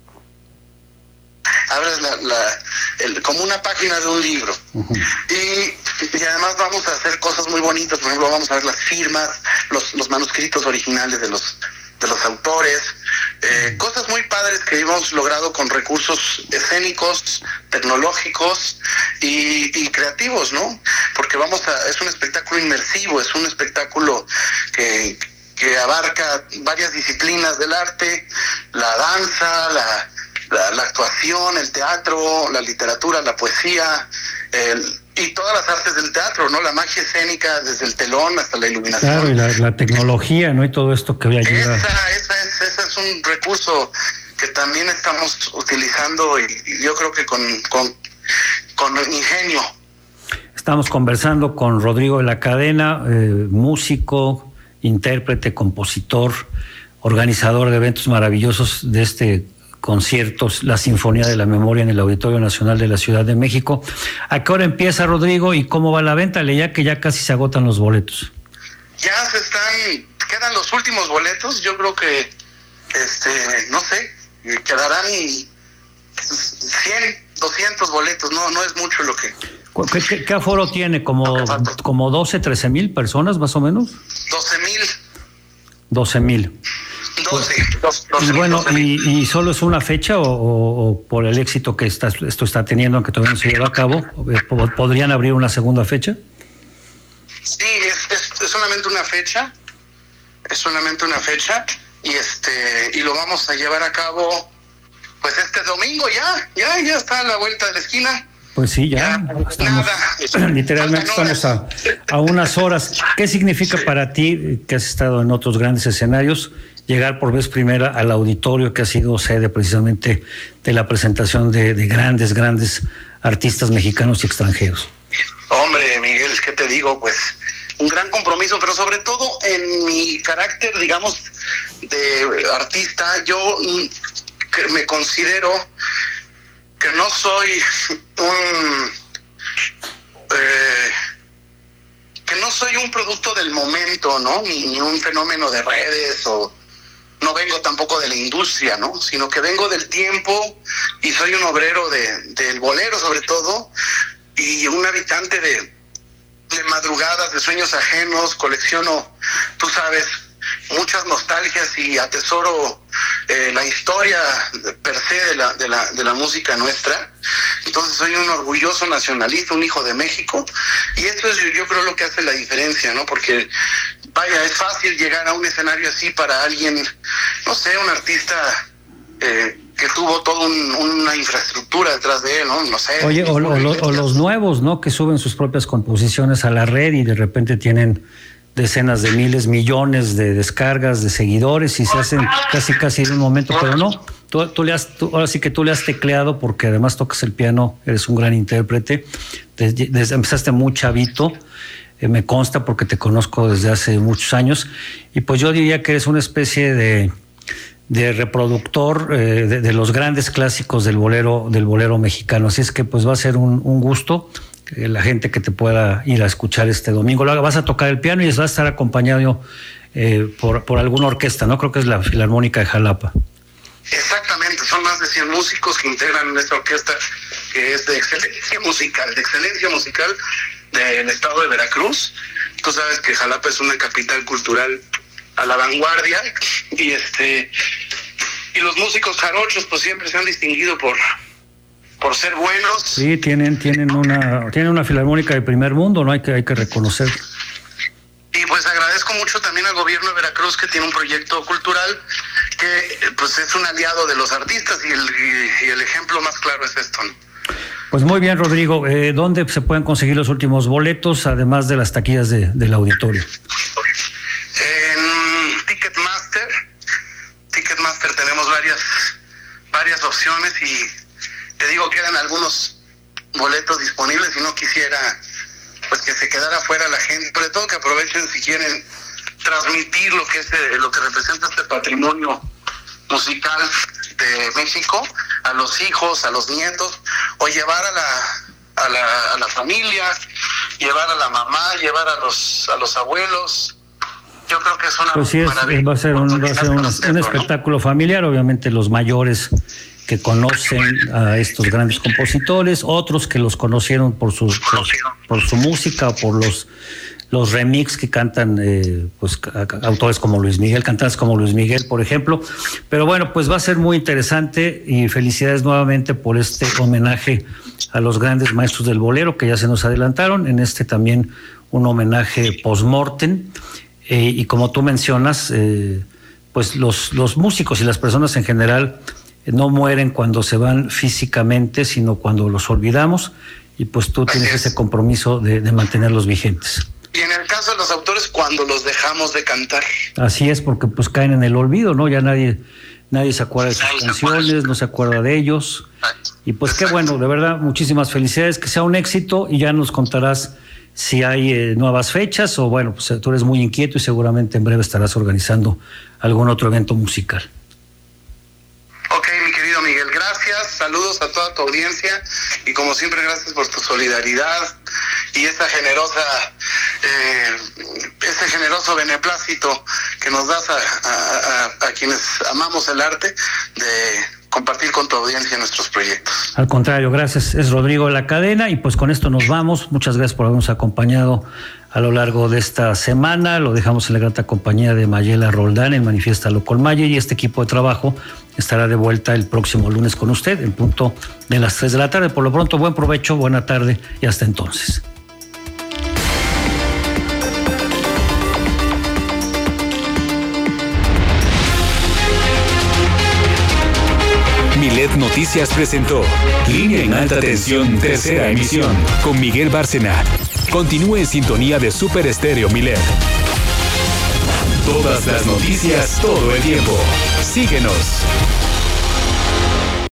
Abres la, la, el, como una página de un libro. Uh-huh. y, y además vamos a hacer cosas muy bonitas. Por ejemplo, vamos a ver las firmas, los, los manuscritos originales de los de los autores, eh, cosas muy padres que hemos logrado con recursos escénicos, tecnológicos y, y creativos, ¿no? Porque vamos a, es un espectáculo inmersivo, es un espectáculo que, que abarca varias disciplinas del arte, la danza, la, la, la actuación, el teatro, la literatura, la poesía, el y todas las artes del teatro, ¿no? La magia escénica, desde el telón hasta la iluminación. Claro, y la, la tecnología, ¿no? Y todo esto que voy a ayudar. Esa, esa, es, esa es un recurso que también estamos utilizando y, y yo creo que con, con, con ingenio. Estamos conversando con Rodrigo de la Cadena, eh, músico, intérprete, compositor, organizador de eventos maravillosos de este conciertos, la Sinfonía de la Memoria en el Auditorio Nacional de la Ciudad de México. ¿A qué hora empieza, Rodrigo, y cómo va la venta? Ya que ya casi se agotan los boletos. Ya se están, quedan los últimos boletos, yo creo que, este, no sé, quedarán cien, doscientos boletos, no no es mucho lo que... ¿Qué, qué, qué aforo tiene? ¿Como, como doce, trece mil personas más o menos? doce mil. doce mil. doce, pues, doce, y bueno, doce y, ¿y solo es una fecha o, o, o por el éxito que está, esto está teniendo, aunque todavía no se lleva a cabo, podrían abrir una segunda fecha? Sí, es, es, es solamente una fecha, es solamente una fecha y este y lo vamos a llevar a cabo pues este domingo ya, ya, ya está a la vuelta de la esquina. Pues sí, ya, ya estamos, nada, literalmente estamos a, a unas horas. ¿Qué significa para ti, que has estado en otros grandes escenarios, llegar por vez primera al auditorio que ha sido sede precisamente de la presentación de, de grandes, grandes artistas mexicanos y extranjeros? Hombre, Miguel, ¿qué te digo? Pues un gran compromiso, pero sobre todo en mi carácter, digamos, de artista, yo me considero que no soy un eh, que no soy un producto del momento, ¿no? Ni, ni un fenómeno de redes, o no vengo tampoco de la industria, ¿no? Sino que vengo del tiempo y soy un obrero de del bolero sobre todo y un habitante de de madrugadas, de sueños ajenos. Colecciono, tú sabes, muchas nostalgias y atesoro eh, la historia per se de la, de la de la música nuestra. Entonces soy un orgulloso nacionalista, un hijo de México, y esto es yo creo lo que hace la diferencia, ¿no? Porque vaya, es fácil llegar a un escenario así para alguien, no sé, un artista eh, que tuvo toda un, una infraestructura detrás de él, ¿no? No sé. Oye, o, o, lo, o los nuevos, ¿no? Que suben sus propias composiciones a la red y de repente tienen decenas de miles, millones de descargas, de seguidores, y se hacen casi casi en un momento, pero no, tú, tú le has, tú, ahora sí que tú le has tecleado, porque además tocas el piano, eres un gran intérprete, desde, desde empezaste muy chavito, eh, me consta porque te conozco desde hace muchos años, y pues yo diría que eres una especie de, de reproductor eh, de, de los grandes clásicos del bolero, del bolero mexicano, así es que pues va a ser un, un gusto la gente que te pueda ir a escuchar este domingo. Luego vas a tocar el piano y vas a estar acompañado eh, por, por alguna orquesta, ¿no? Creo que es la Filarmónica de Jalapa. Exactamente, son más de cien músicos que integran esta orquesta que es de excelencia musical, de excelencia musical del estado de Veracruz. Tú sabes que Jalapa es una capital cultural a la vanguardia y este y los músicos jarochos pues siempre se han distinguido por por ser buenos. Sí, tienen tienen una tienen una filarmónica de primer mundo, no hay que hay que reconocer. Y pues agradezco mucho también al gobierno de Veracruz, que tiene un proyecto cultural que pues es un aliado de los artistas y el, y, y el ejemplo más claro es esto, ¿no? Pues muy bien, Rodrigo. Eh, ¿Dónde se pueden conseguir los últimos boletos, además de las taquillas de, del auditorio? En Ticketmaster. Ticketmaster tenemos varias, varias opciones y te digo, quedan algunos boletos disponibles y no quisiera pues que se quedara fuera la gente, sobre todo que aprovechen si quieren transmitir lo que es eh, lo que representa este patrimonio musical de México a los hijos, a los nietos, o llevar a la a la, a la familia, llevar a la mamá, llevar a los a los abuelos. Yo creo que es una pues sí, es, va a ser un, va a ser un, un espectáculo familiar, obviamente los mayores que conocen a estos grandes compositores, otros que los conocieron por su por, por su música, por los los remix que cantan eh, pues autores como Luis Miguel, cantantes como Luis Miguel, por ejemplo. Pero bueno, pues va a ser muy interesante y felicidades nuevamente por este homenaje a los grandes maestros del bolero que ya se nos adelantaron, en este también un homenaje post-mortem. Eh, y como tú mencionas, eh, pues los, los músicos y las personas en general eh, no mueren cuando se van físicamente, sino cuando los olvidamos, y pues tú tienes ese compromiso de, de mantenerlos vigentes. Y en el caso de los autores, cuando los dejamos de cantar. Así es, porque pues caen en el olvido, ¿no? Ya nadie nadie se acuerda de sus nadie canciones, no se acuerda de ellos. Y pues Exacto. Qué bueno, de verdad, muchísimas felicidades, que sea un éxito, y ya nos contarás si hay eh, nuevas fechas, o bueno, pues tú eres muy inquieto y seguramente en breve estarás organizando algún otro evento musical. Ok, mi querido Miguel, gracias, saludos a toda tu audiencia, y como siempre, gracias por tu solidaridad y esa generosa, eh, ese generoso beneplácito que nos das a, a, a, a quienes amamos el arte, de compartir con tu audiencia nuestros proyectos. Al contrario, gracias. Es Rodrigo de la Cadena, y pues con esto nos vamos. Muchas gracias por habernos acompañado a lo largo de esta semana. Lo dejamos en la grata compañía de Mayela Roldán en Manifiéstalo con Maye, y este equipo de trabajo estará de vuelta el próximo lunes con usted en punto de las tres de la tarde. Por lo pronto, buen provecho, buena tarde y hasta entonces. Milet Noticias presentó Línea en Alta Tensión, tercera emisión, con Miguel Bárcena. Continúe en sintonía de Super Estéreo Milet. Todas las noticias, todo el tiempo. Síguenos.